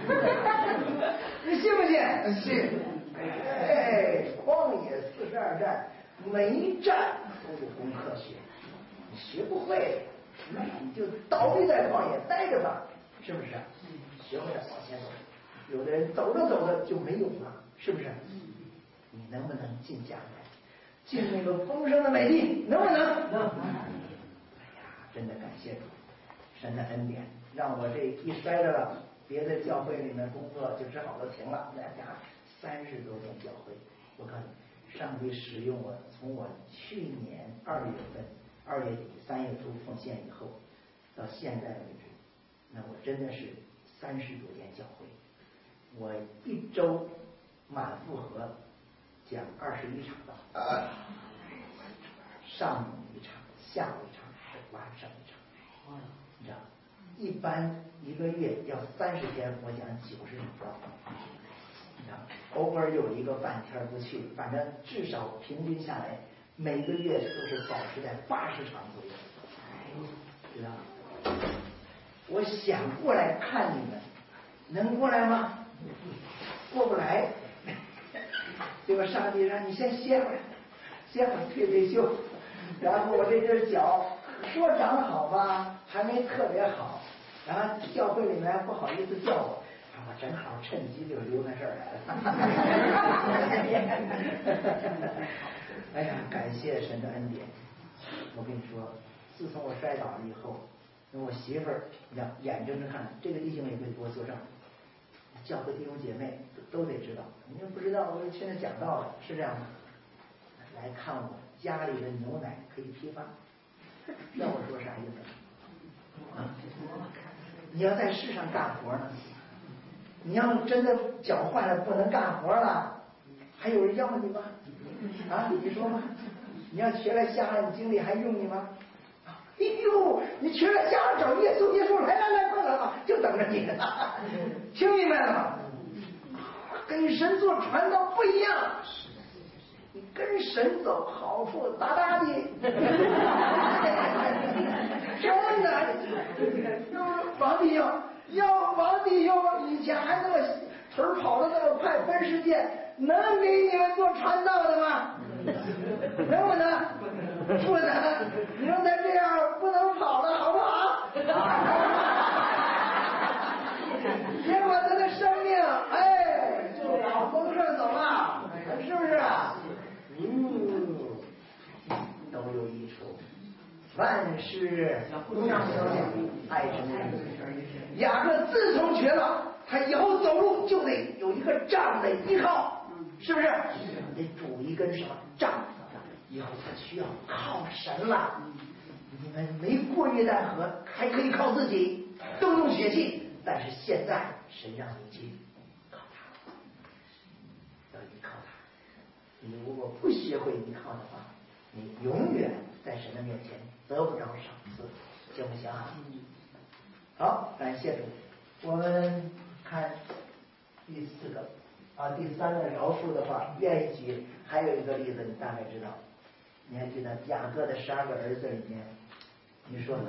你信不信？信。哎，旷野42站，每一站都有功课学，你学不会，那你就倒闭在旷野待着吧，是不是？学会了往前走，有的人走着走着就没有了，是不是？你能不能进迦南，进那个丰盛的美地？能不能？能。哎呀，真的感谢主，神的恩典，让我这一摔着了，别的教会里面工作就只好都停了。大家30多间教会，我告诉你，上帝使用我，从我去年2月份、2月底、3月初奉献以后，到现在为止，那我真的是30多间教会，我1周满负荷讲21场道，上午1场，下午1场，晚上1场，你知道，一般1个月要30天，我讲90场道，你知道，偶尔有一个半天不去，反正至少平均下来，每个月都是保持在80场左右，知道吗？我想过来看你们，能过来吗？过不来，结果上帝让你先歇会儿，歇会儿退休，然后我这只脚说长好吧，还没特别好，然后教会里面不好意思叫我，我正好趁机就溜到这儿来了。哎呀，感谢神的恩典！我跟你说，自从我摔倒了以后，我媳妇儿，你知道，眼睁睁看这个弟兄也会给我作证，教会弟兄姐妹都得知道。你们不知道，我现在讲到了，是这样的。来看我家里的牛奶可以批发，知道我说啥意思？啊，你要在世上干活呢，你要真的脚坏了不能干活了，还有人要你吗？啊，你说吗？你要学来下岸经历还用你吗？哎呦，你去了家找耶稣，耶稣来，快来吧，就等着你呢。听明白了吗？跟神做传道不一样，你跟神走，好处大大的。真的，王弟兄，要王弟兄以前还那么腿跑得那么快，奔世界，能给你们做传道的吗？能不能？不能。你说咱这样不能跑了，好不好？结果他的生命，哎，就往丰盛走了，是不是？都有益处。 是爱神的人。雅各自从觉了，他以后走路就得有一个杖的依靠，是不是？得拄一根什么杖？以后他需要靠神了。你们没过约旦河，还可以靠自己动用血气，但是现在神让你去靠他，要依靠他。你如果不学会依靠的话，你永远在神的面前得不着赏赐，行不行啊？好，感谢主。我们看第4个第3个饶恕的话，愿意举还有一个例子，你大概知道。你还记得雅各的12个儿子里面，你说呢？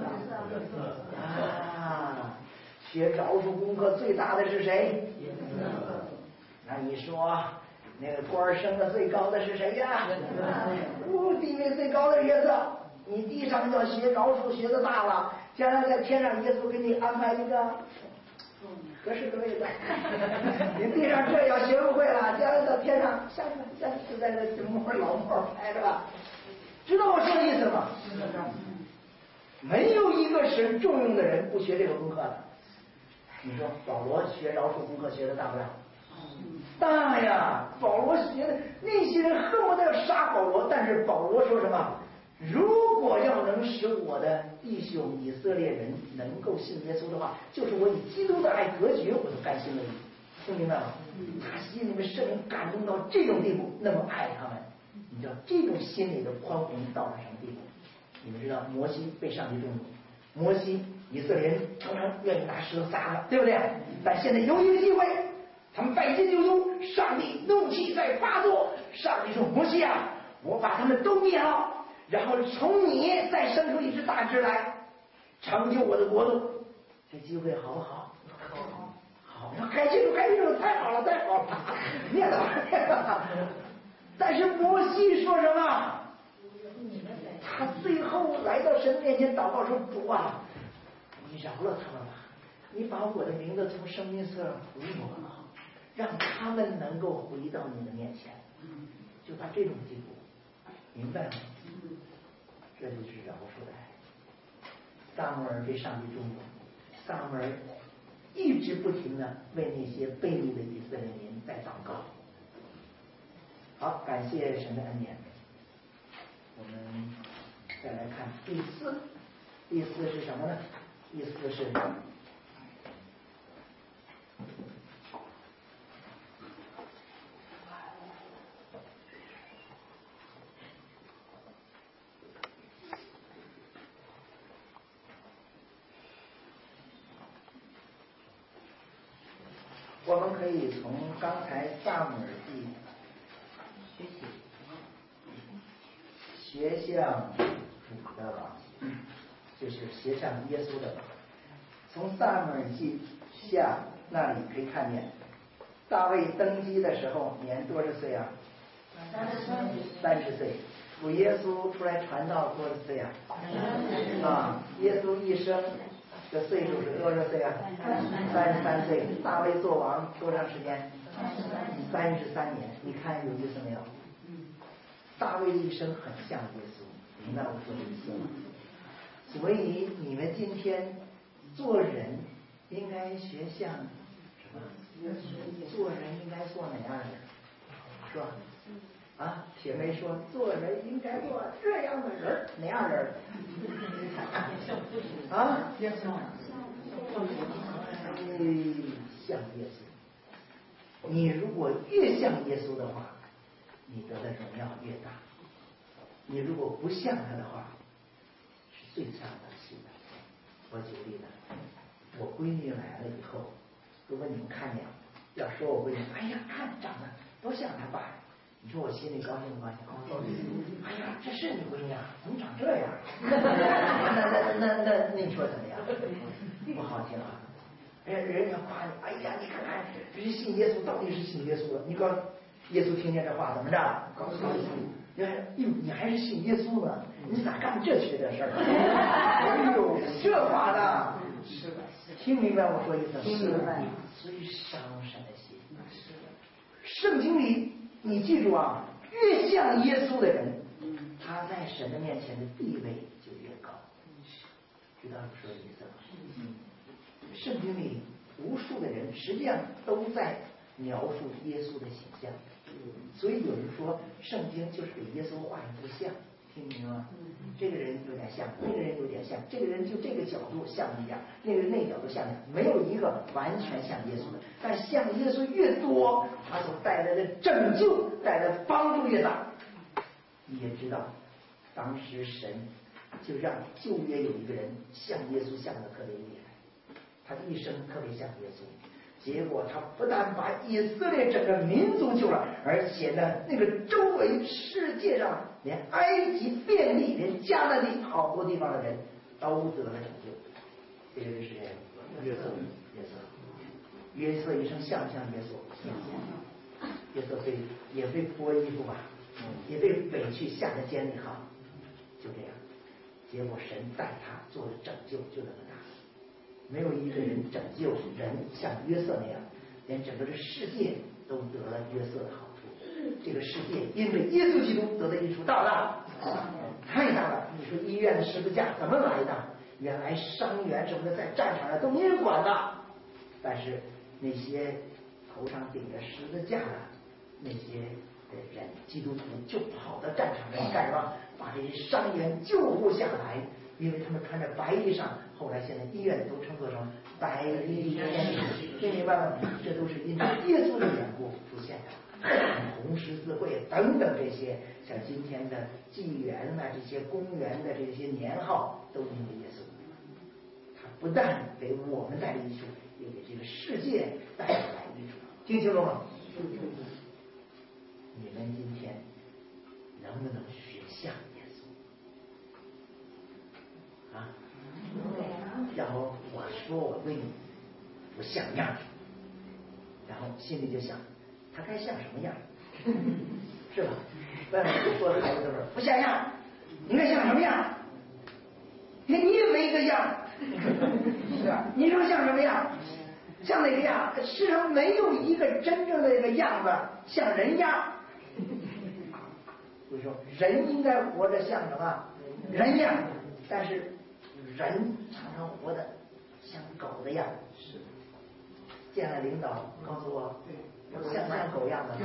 学饶恕功课最大的是谁？那你说那个官升的最高的是谁呀？地位最高的约瑟。你地上要学饶恕学的大了，将来在天上耶稣给你安排一个合适的位置。你地上这要学不会了，将来到天上下去在这老帽拍着吧。知道我说的意思吗？没有一个神重用的人不学这个功课的。你说保罗学饶恕功课学的大不大？大呀！保罗学的那些人恨不得要杀保罗，但是保罗说什么？如果要能使我的弟兄以色列人能够信耶稣的话，就是我以基督的爱隔绝，我就甘心乐意。听明白吗？他心里面圣灵感动到这种地步，那么爱他们。你知道这种心理的宽宏到了什么地步？你们知道摩西被上帝重用，摩西以色列人常常愿意拿石头撒他，对不对？但现在有一个机会，他们拜金牛犊，上帝怒气在发作。上帝说：“摩西啊，我把他们都灭了，然后从你再生出一只大只来，成就我的国度。”这机会好不好？好，开心了，太好了，灭了。但是摩西说什么？他最后来到神面前祷告说：“主啊，你饶了他们吧，你把我的名字从生命册上涂抹了，让他们能够回到你的面前。”就到这种地步，明白吗？这就是饶恕的爱。撒母耳被上帝重用，撒母耳一直不停的为那些悖逆的以色列民在祷告。好，感谢神的恩典。我们再来看第4是什么呢？第4是我们可以从刚才撒母耳记学像主的王，就是学像耶稣的王。从撒母耳记下那里可以看见，大卫登基的时候年多少岁啊？30岁。主耶稣出来传道多少岁啊？耶稣一生的岁数是多少岁啊？33岁。大卫做王多长时间？33年。你看有意思没有？大卫的一生很像耶稣，明白我说的意思吗？所以你们今天做人应该学像什么？做人应该做哪样的？是吧？铁妹说做人应该做这样的人，哪样人？像耶稣。你如果越像耶稣的话，你得的荣耀越大。你如果不像他的话，是最伤的心的。我举例子，我闺女来了以后，如果你们看见，要说我闺女，哎呀，看长得多像他爸，你说我心里高兴不高兴？哎呀，这是你闺女啊，怎么长这样？那你说怎么样？不好听啊！哎呀，人家夸你，哎呀，你看看，这是信耶稣，到底是信耶稣的。你告诉耶稣听见这话怎么着？高兴。你还是信耶稣呢？你咋干这缺德事儿？哎呦，这话呢？听明白我说意思吗？听明白。最伤神的心。圣经里，你记住啊，越像耶稣的人，他在神的面前的地位就越高。 知道我说的意思吗？圣经里无数的人实际上都在描述耶稣的形象，所以有人说圣经就是给耶稣画一幅像，听明白吗？这个人有点像，那个人有点像，这个人就这个角度像一点，那个人那个角度像一点，没有一个完全像耶稣的。但像耶稣越多，他所带来的拯救、带来的帮助越大。你也知道，当时神就让旧约有一个人像耶稣像的特别厉害，他的一生特别像耶稣。结果他不但把以色列整个民族救了，而且呢，那个周围世界上连埃及遍地，连迦南地好多地方的人都得了拯救。这个是约瑟，约瑟一生像不像耶稣？约瑟也被剥衣服吧，也被委屈下在监里哈，就这样。结果神带他做的拯救就那么大。没有一个人拯救人像约瑟那样，连整个这世界都得了约瑟的好处。这个世界因为耶稣基督得的益处大不大？太大了！你说医院的十字架怎么来的？原来伤员什么的在战场上都没人管的，但是那些头上顶着十字架的那些人，基督徒就跑到战场上干什么？把这些伤员救护下来。因为他们穿着白衣裳，后来现在医院都称作成白衣天使，听明白吗？这都是因为耶稣的缘故出现的。红十字会等等这些，像今天的纪元啊，这些公元的这些年号，都因为耶稣。他不但给我们带来益处，也给这个世界带来益处。听清楚吗？你们今天能不能学像耶稣？啊，然后我说我对你不像样，然后心里就想他该像什么样，是吧？外面说的孩子都是不像样，你该像什么样？你也没一个样，是吧？你说像什么样？像哪个样？世上没有一个真正的那个样子像人样。所以说人应该活着像什么？人样，但是人常常活得像狗的样子。是。见了领导告诉我，像不像狗样子？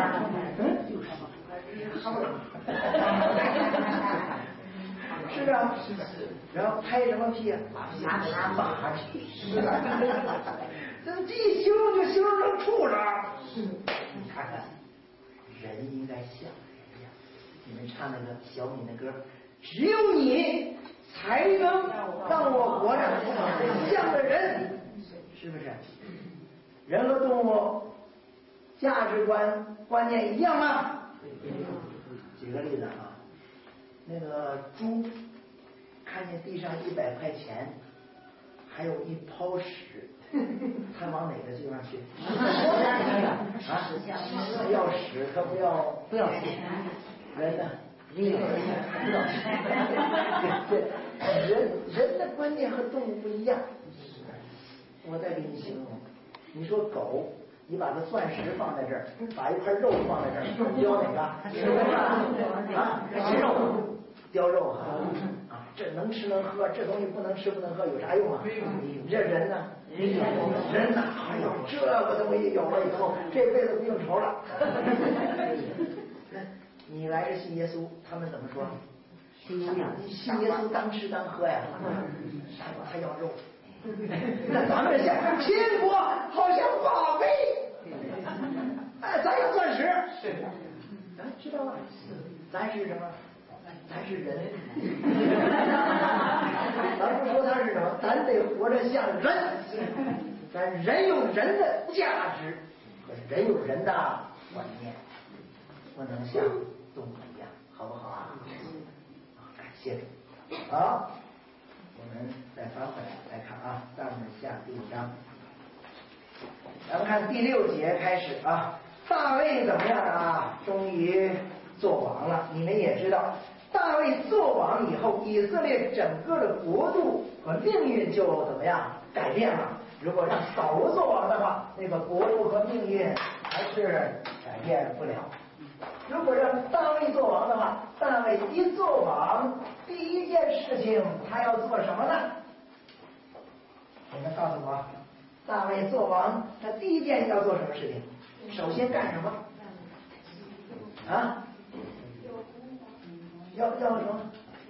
是啊，是的。然后拍什么屁啊？马屁。是的。这一形容就形容成畜生。你看看，人应该像人样。你们唱那个小敏的歌，只有你才能让我活着像个人，是不是？人和动物价值观念一样吗？举个例子啊，那个猪看见地上100块钱，还有一泡屎，他往哪个地方去？啊，要屎，他不要钱。人呢？人的观念和动物不一样。我再给你形容，你说狗，你把个钻石放在这儿，把一块肉放在这儿，叼哪个？吃啊，吃肉，叼肉啊，这能吃能喝，这东西不能吃不能喝，有啥用啊？这人呢？人哪有这个东西有了以后，这辈子不用愁了。你来这信耶稣，他们怎么说？信耶稣当吃当喝呀，他要肉。那咱们想天国好像宝贝，哎，咱有钻石，咱知道吗？咱是什么？咱是人。咱不说他是什么，咱得活着像人。咱人有人的价值，和人有人的观念，不能像动物一样，好不好啊？感谢你。好，我们再翻回来看啊，撒母耳下第5章，咱们看第6节开始啊。大卫怎么样啊？终于做王了。你们也知道，大卫做王以后，以色列整个的国度和命运就怎么样改变了。如果让扫罗做王的话，那个国度和命运还是改变不了。如果让大卫做王的话，大卫一做王，第一件事情他要做什么呢？ 你们告诉我，大卫做王，他第一件要做什么事情？首先干什么？啊？要什么？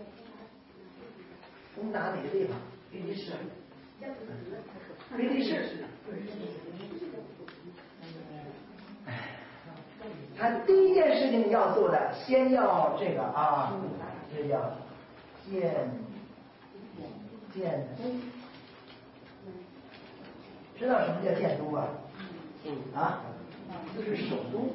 攻打哪个地方？ 比利时。 比利时。他第一件事情要做的，先要这个啊，这叫建都。知道什么叫建都吧？啊，就是首都。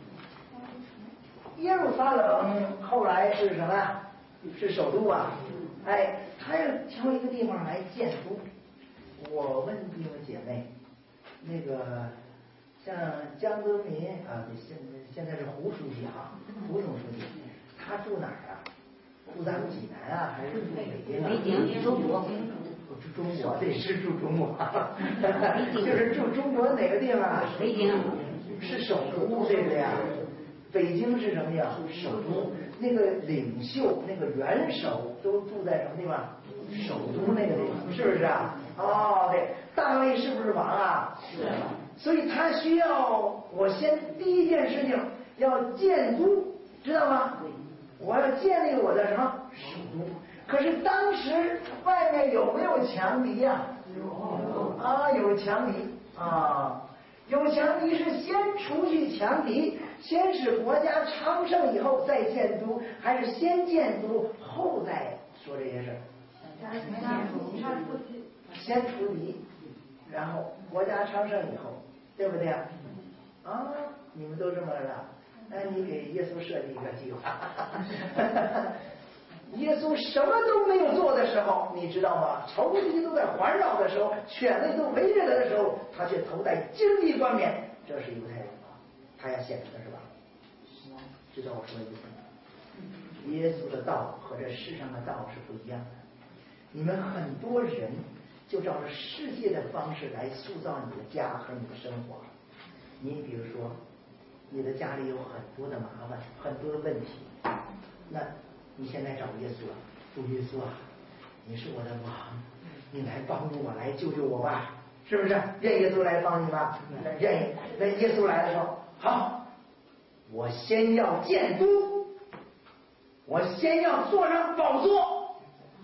耶路撒冷后来是什么呀？是首都啊。哎，他要挑一个地方来建都。我问你们姐妹，那个像江泽民啊，现在是胡书记哈，胡总书记，他住哪儿啊？住咱们济南啊，还是住北京啊？ 北京，中国。 住中国，对，是住中国，就是住中国哪个地方啊？ 北京是首都，对不对啊？北京是什么呀？首都。那个领袖、那个元首都住在什么地方？首都那个地方，是不是啊？哦，对，大卫是不是王啊？ 是。 所以他需要我先第一件事情要建都，知道吗？我要建立我的什么首都？可是当时外面有没有强敌呀？有啊，有强敌啊。有强敌是先除去强敌，先使国家昌盛以后再建都，还是先建都后再说这些事？先除敌，然后国家昌盛以后，对不对啊？啊，你们都这么了，那你给耶稣设计一个计划。耶稣什么都没有做的时候，你知道吗？仇敌都在环绕的时候，权力都围着他的时候，他却投在经济冠冕。这是犹太人啊，他要显出的是吧？知道我说的意思吗？耶稣的道和这世上的道是不一样的。你们很多人就照着世界的方式来塑造你的家和你的生活。你比如说，你的家里有很多的麻烦，很多的问题，那你现在找耶稣了，主耶稣啊，你是我的王，你来帮助我，来救救我吧，是不是？愿耶稣来帮你吧？愿意。那耶稣来的时候，好，我先要建都，我先要坐上宝座，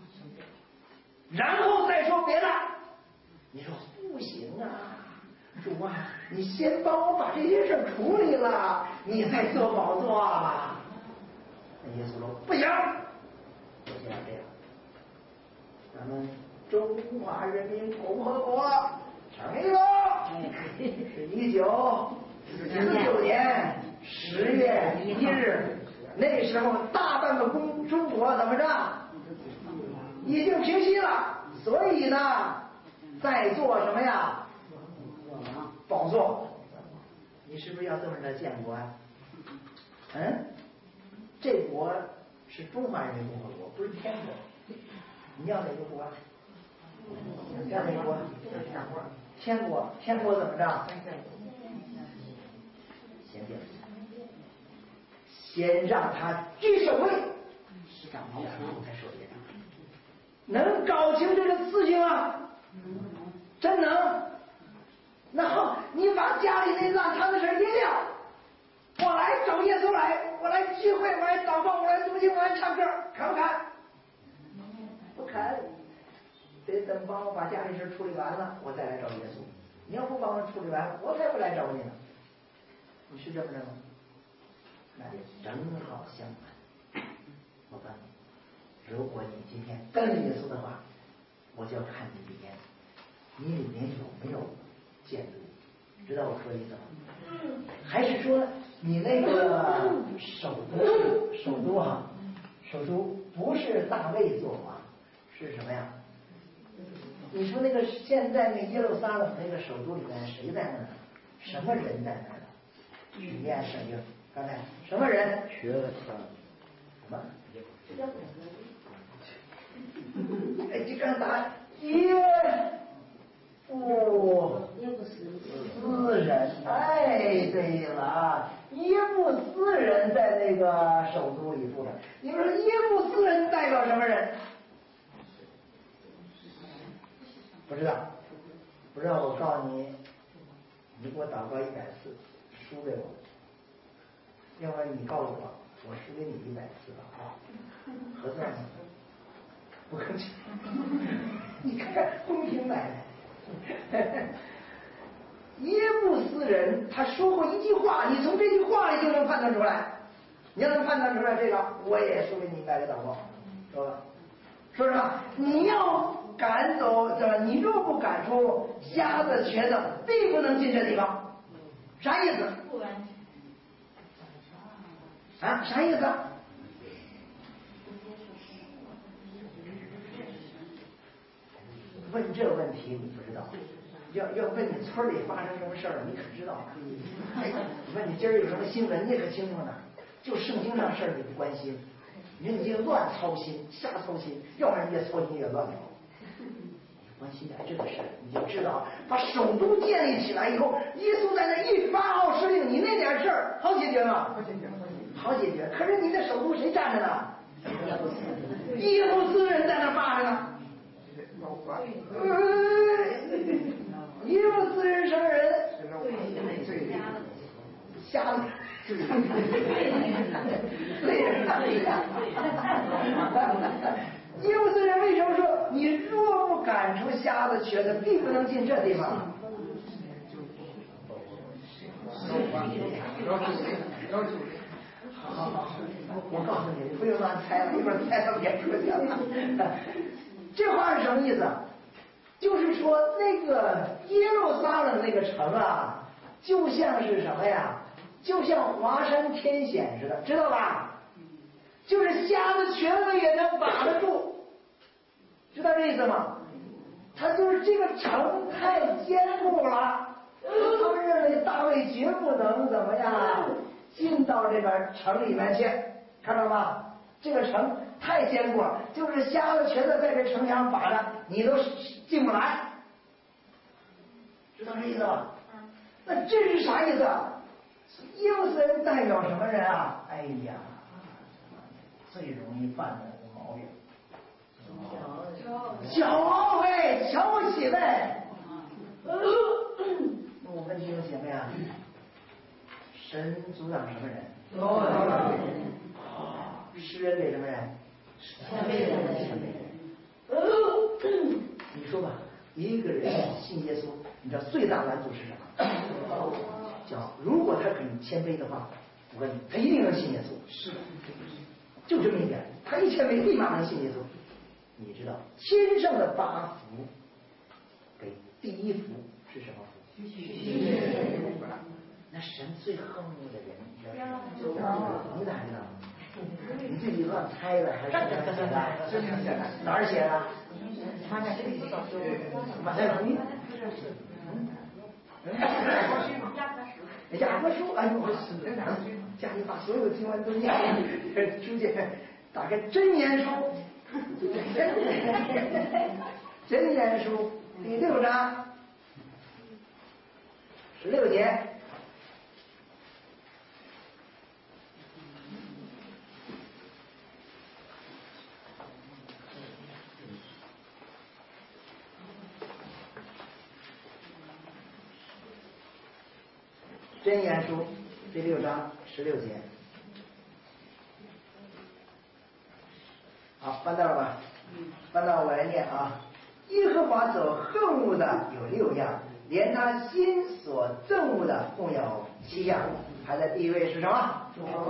然后再说别的。你说不行啊，主啊，你先帮我把这些事处理了，你再坐宝座啊。那耶稣说不行，我先要这样。咱们中华人民共和国成立了，是1949年10月1日，那时候大半个中国怎么着，已经平息了，所以呢，在做什么呀？宝座。你是不是要这么着建国啊？这国是中华人民共和国，不是天国。你要哪个国？要哪个国？天国。天国怎么着？先让他居首位，然后再说别的。能搞清这个事情吗？真能。那好，你把家里那烂摊子事一撂，我来找耶稣来，我来聚会，我来祷告，我来读经，我来唱歌，肯不肯？不肯，得等帮我把家里事处理完了，我再来找耶稣。你要不帮我处理完，我才不来找你呢。你是这么认为吗？那就正好相反。我问你，如果你今天跟着耶稣的话，我就要看你里面有没有建筑，知道我说的意思吗？还是说你那个首都啊，首都不是大卫做王，是什么呀？你说那个现在那耶路撒冷那个首都里面谁在那儿？什么人在那儿？许念圣经，刚才什么人？什么？哎，这刚答耶布斯人。哎，对了，耶布斯人在那个首都里住着。你们说耶布斯人代表什么人？不知道。 不知道我告诉你，你给我祷告100次，输给我，要不然你告诉我，我输给你100次吧，合算吗？不客气，你看看公平买卖。耶布斯人他说过一句话，你从这句话里就能判断出来。你要能判断出来这个，我也说给你100个祷告，说吧，说什么？你要赶走，对吧？你若不赶出瞎子瘸子，并不能进这地方。啥意思？ 不完全。啊，啥意思？问这问题你不知道，要问你村里发生什么事儿，你可知道？哎，问你今儿有什么新闻，你可清楚呢？就圣经上事儿你不关心，你就乱操心、瞎操心，要不然越操心越乱了。关心点这个事儿，你就知道，把首都建立起来以后，耶稣在那一发号施令，你那点事儿好解决吗？好解决。可是你的首都谁站着呢？耶布斯人在那霸着呢。耶布斯人什么人？瞎子。耶布斯人为什么说你若不赶出瞎子瘸子，必不能进这地方？好，我告诉你，你不用乱猜了，一会儿猜到别处去了。这话是什么意思？就是说那个耶路撒冷那个城啊，就像是什么呀？就像华山天险似的，知道吧？就是瞎子瘸子也能把得住，知道这意思吗？他就是这个城太坚固了，他们认为大卫绝不能怎么样进到这个城里面去，看到吗？这个城太坚固了，就是瞎子瘸子在这城墙把着，你都进不来，知道这意思吧？那这是啥意思啊？耶布斯人代表什么人啊？哎呀，最容易犯的毛病，骄傲呗，瞧不起呗。我问弟兄姐妹啊，神阻挡什么人？诗人给什么人？谦卑人。你说吧，一个人信耶稣，你知道最大难度是什么？骄傲。如果他肯谦卑的话，我问你，他一定能信耶稣。是的，就这么一点，他一谦卑，立马能信耶稣。你知道天上的8福，给第一福是什么福？那神最恨恶的人，你咋知道？你自己乱猜的还是写的？哪儿写的？马太福音。雅各书，哎呦，家里把所有的经文都念了，书记打开箴言书，箴言书第6章16节。箴言书第6章16节。好，翻到了吧？翻到我来念啊。耶和华所恨恶的有6样，连他心所憎恶的共有7样，排在第一位是什么？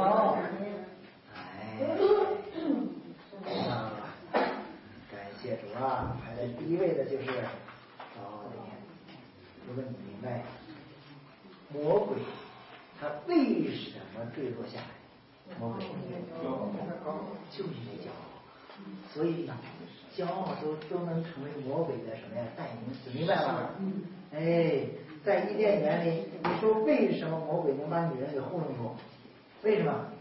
感谢主啊！排在第一位的就是如果你明白魔鬼他为什么坠落下来，魔鬼就是骄傲，所以骄傲都能成为魔鬼的什么呀代名词，明白吗？哎，在伊甸园里，你说为什么魔鬼能把女人给糊弄住？为什么？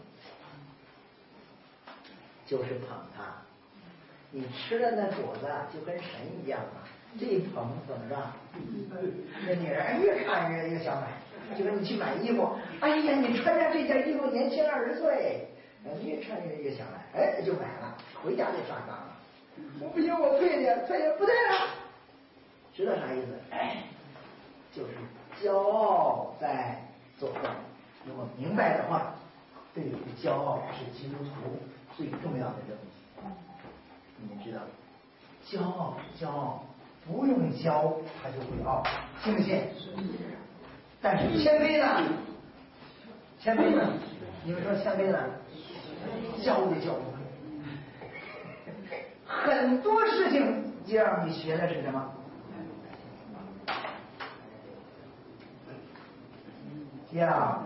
就是捧她，你吃了那果子就跟神一样嘛，这一捧怎么着？那女人越看越想买，就跟你去买衣服，哎呀，你穿上这件衣服年轻20岁，越穿越想买，哎，就买了，回家就上当了。我不行，我退去不对了。 知道啥意思？就是骄傲在作怪。如果明白的话，对于骄傲是基督徒最重要的任务。你们知道，骄傲不用教他就会傲，信不信？但是谦卑呢？谦卑呢？你们说谦卑呢？教都教不会。很多事情就让你学的是什么？叫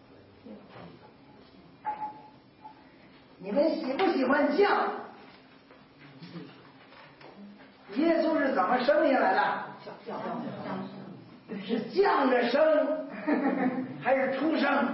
你们喜不喜欢酱？耶稣是怎么生下来的？是降着生，还是出生？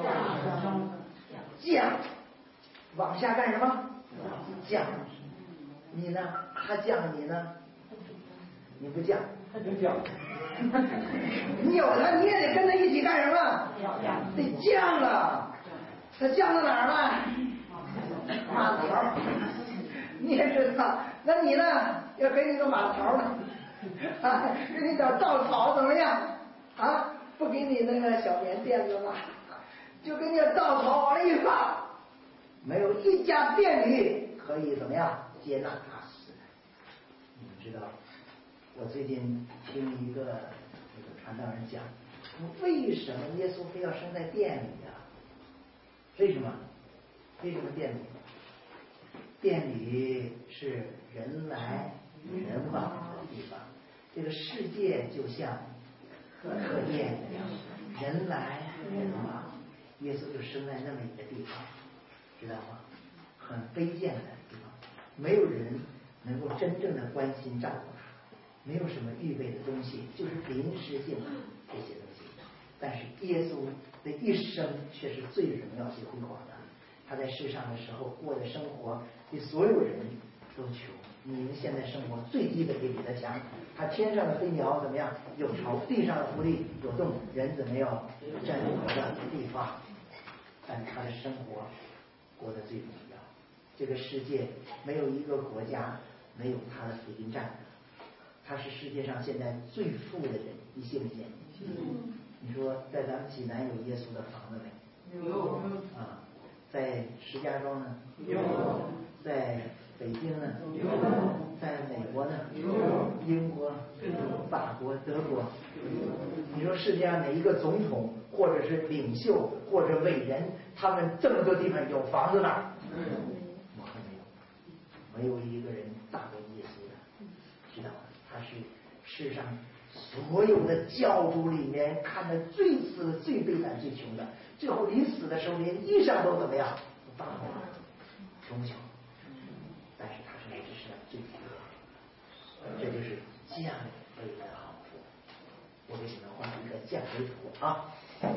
降，往下干什么？降。你呢？他降你呢？你不降，他就降。你有他，你也得跟他一起干什么？得降啊！他降到哪儿了？马槽。你也知道，那你呢？要给你个马槽呢，啊，给你点稻草怎么样？啊，不给你那个小棉垫子吗？就给你点稻草往里一放，没有一家店里可以怎么样接纳他。你们知道，我最近听一个传道人讲，为什么耶稣非要生在店里呀？为什么？为什么店里？店里是人来人往的地方，这个世界就像客店一样，人来人往。耶稣就生在那么一个地方，知道吗？很卑贱的地方，没有人能够真正的关心照顾他，没有什么预备的东西，就是临时性的这些东西。但是耶稣的一生却是最荣耀最辉煌的。他在世上的时候过的生活比所有人都穷，你们现在生活最基本的比他强。他天上的飞鸟怎么样有巢，地上的狐狸有洞，人怎么样占有的地方，但他的生活过得最荣耀。这个世界没有一个国家没有他的福音站，他是世界上现在最富的人，你信不信？你说在咱们济南有耶稣的房子没？有啊。在石家庄呢？有。在北京呢？有。在美国呢？有。英国、法国、德国。你说世界上哪一个总统或者是领袖或者伟人，他们这么多地方有房子哪？我还没有一个人大过耶稣的，知道吗？他是世上所有的教主里面看得最死、最悲惨、最穷的，最后临死的时候连衣裳都怎么样？都发光，穷不穷？但是他是这世上最富的，这就是降卑的好处。我给你们画一个降卑图啊！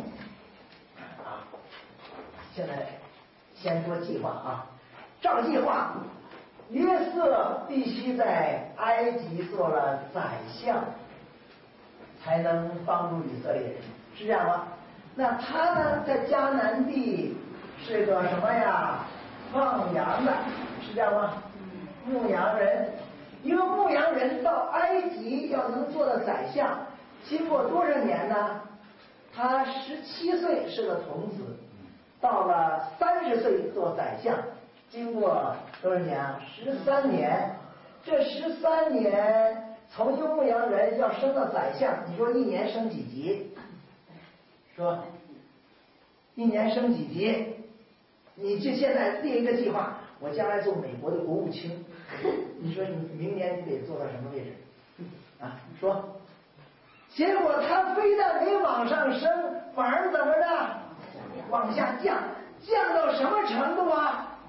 现在先说计划啊，照计划，约瑟必须在埃及做了宰相，才能帮助以色列人，是这样吗？那他呢，在迦南地是个什么呀？放羊的，是这样吗？牧羊人。一个牧羊人到埃及要能做到宰相，经过多少年呢？他17岁是个童子，到了30岁做宰相，经过多少年啊？13年。这13年从一个牧羊人要升到宰相，你说一年升几级？说一年升几级？你就现在列一个计划，我将来做美国的国务卿，你说你明年你得做到什么位置啊？说，结果他非但没往上升，反而怎么着？往下降，降到什么程度啊？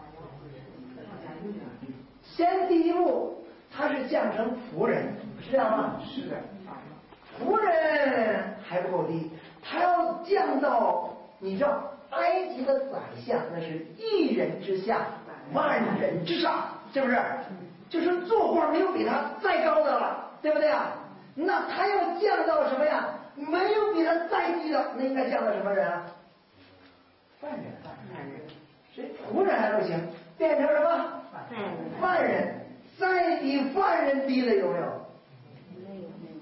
先第一步，他是降成仆人，是这样吗？是的。仆人还不够低，他要降到，你知道埃及的宰相那是一人之下，万人之上，是不是？就是做官没有比他再高的了，对不对啊？那他要降到什么呀？没有比他再低的，那应该降到什么人啊？犯人。谁仆人还不行，变成什么？犯人。再比犯人低的有没有？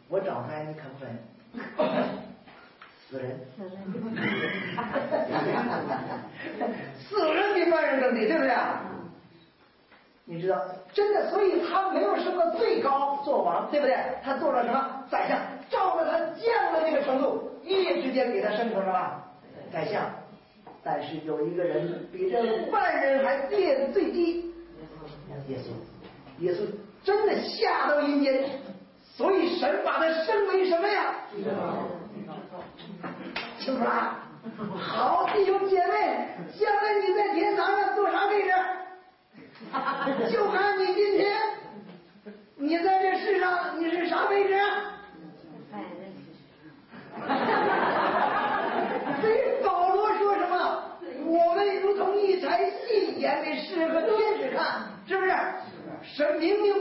我找出来你肯不肯？死人，死人比犯人更低，对不对啊？你知道，真的，所以他没有升到最高做王，对不对？他做了什么宰相，照着他降的那个程度，一夜之间给他升成什么宰相。但是有一个人比这万人还跌得最低，耶稣，耶稣真的下到阴间，所以神把他升为什么呀？清楚了？好，弟兄姐妹，将来你在天堂上坐啥位置？就看你今天，你在这世上你是啥位置？所以保罗说什么？我们如同一台戏演给世和天使看，是不是？神明明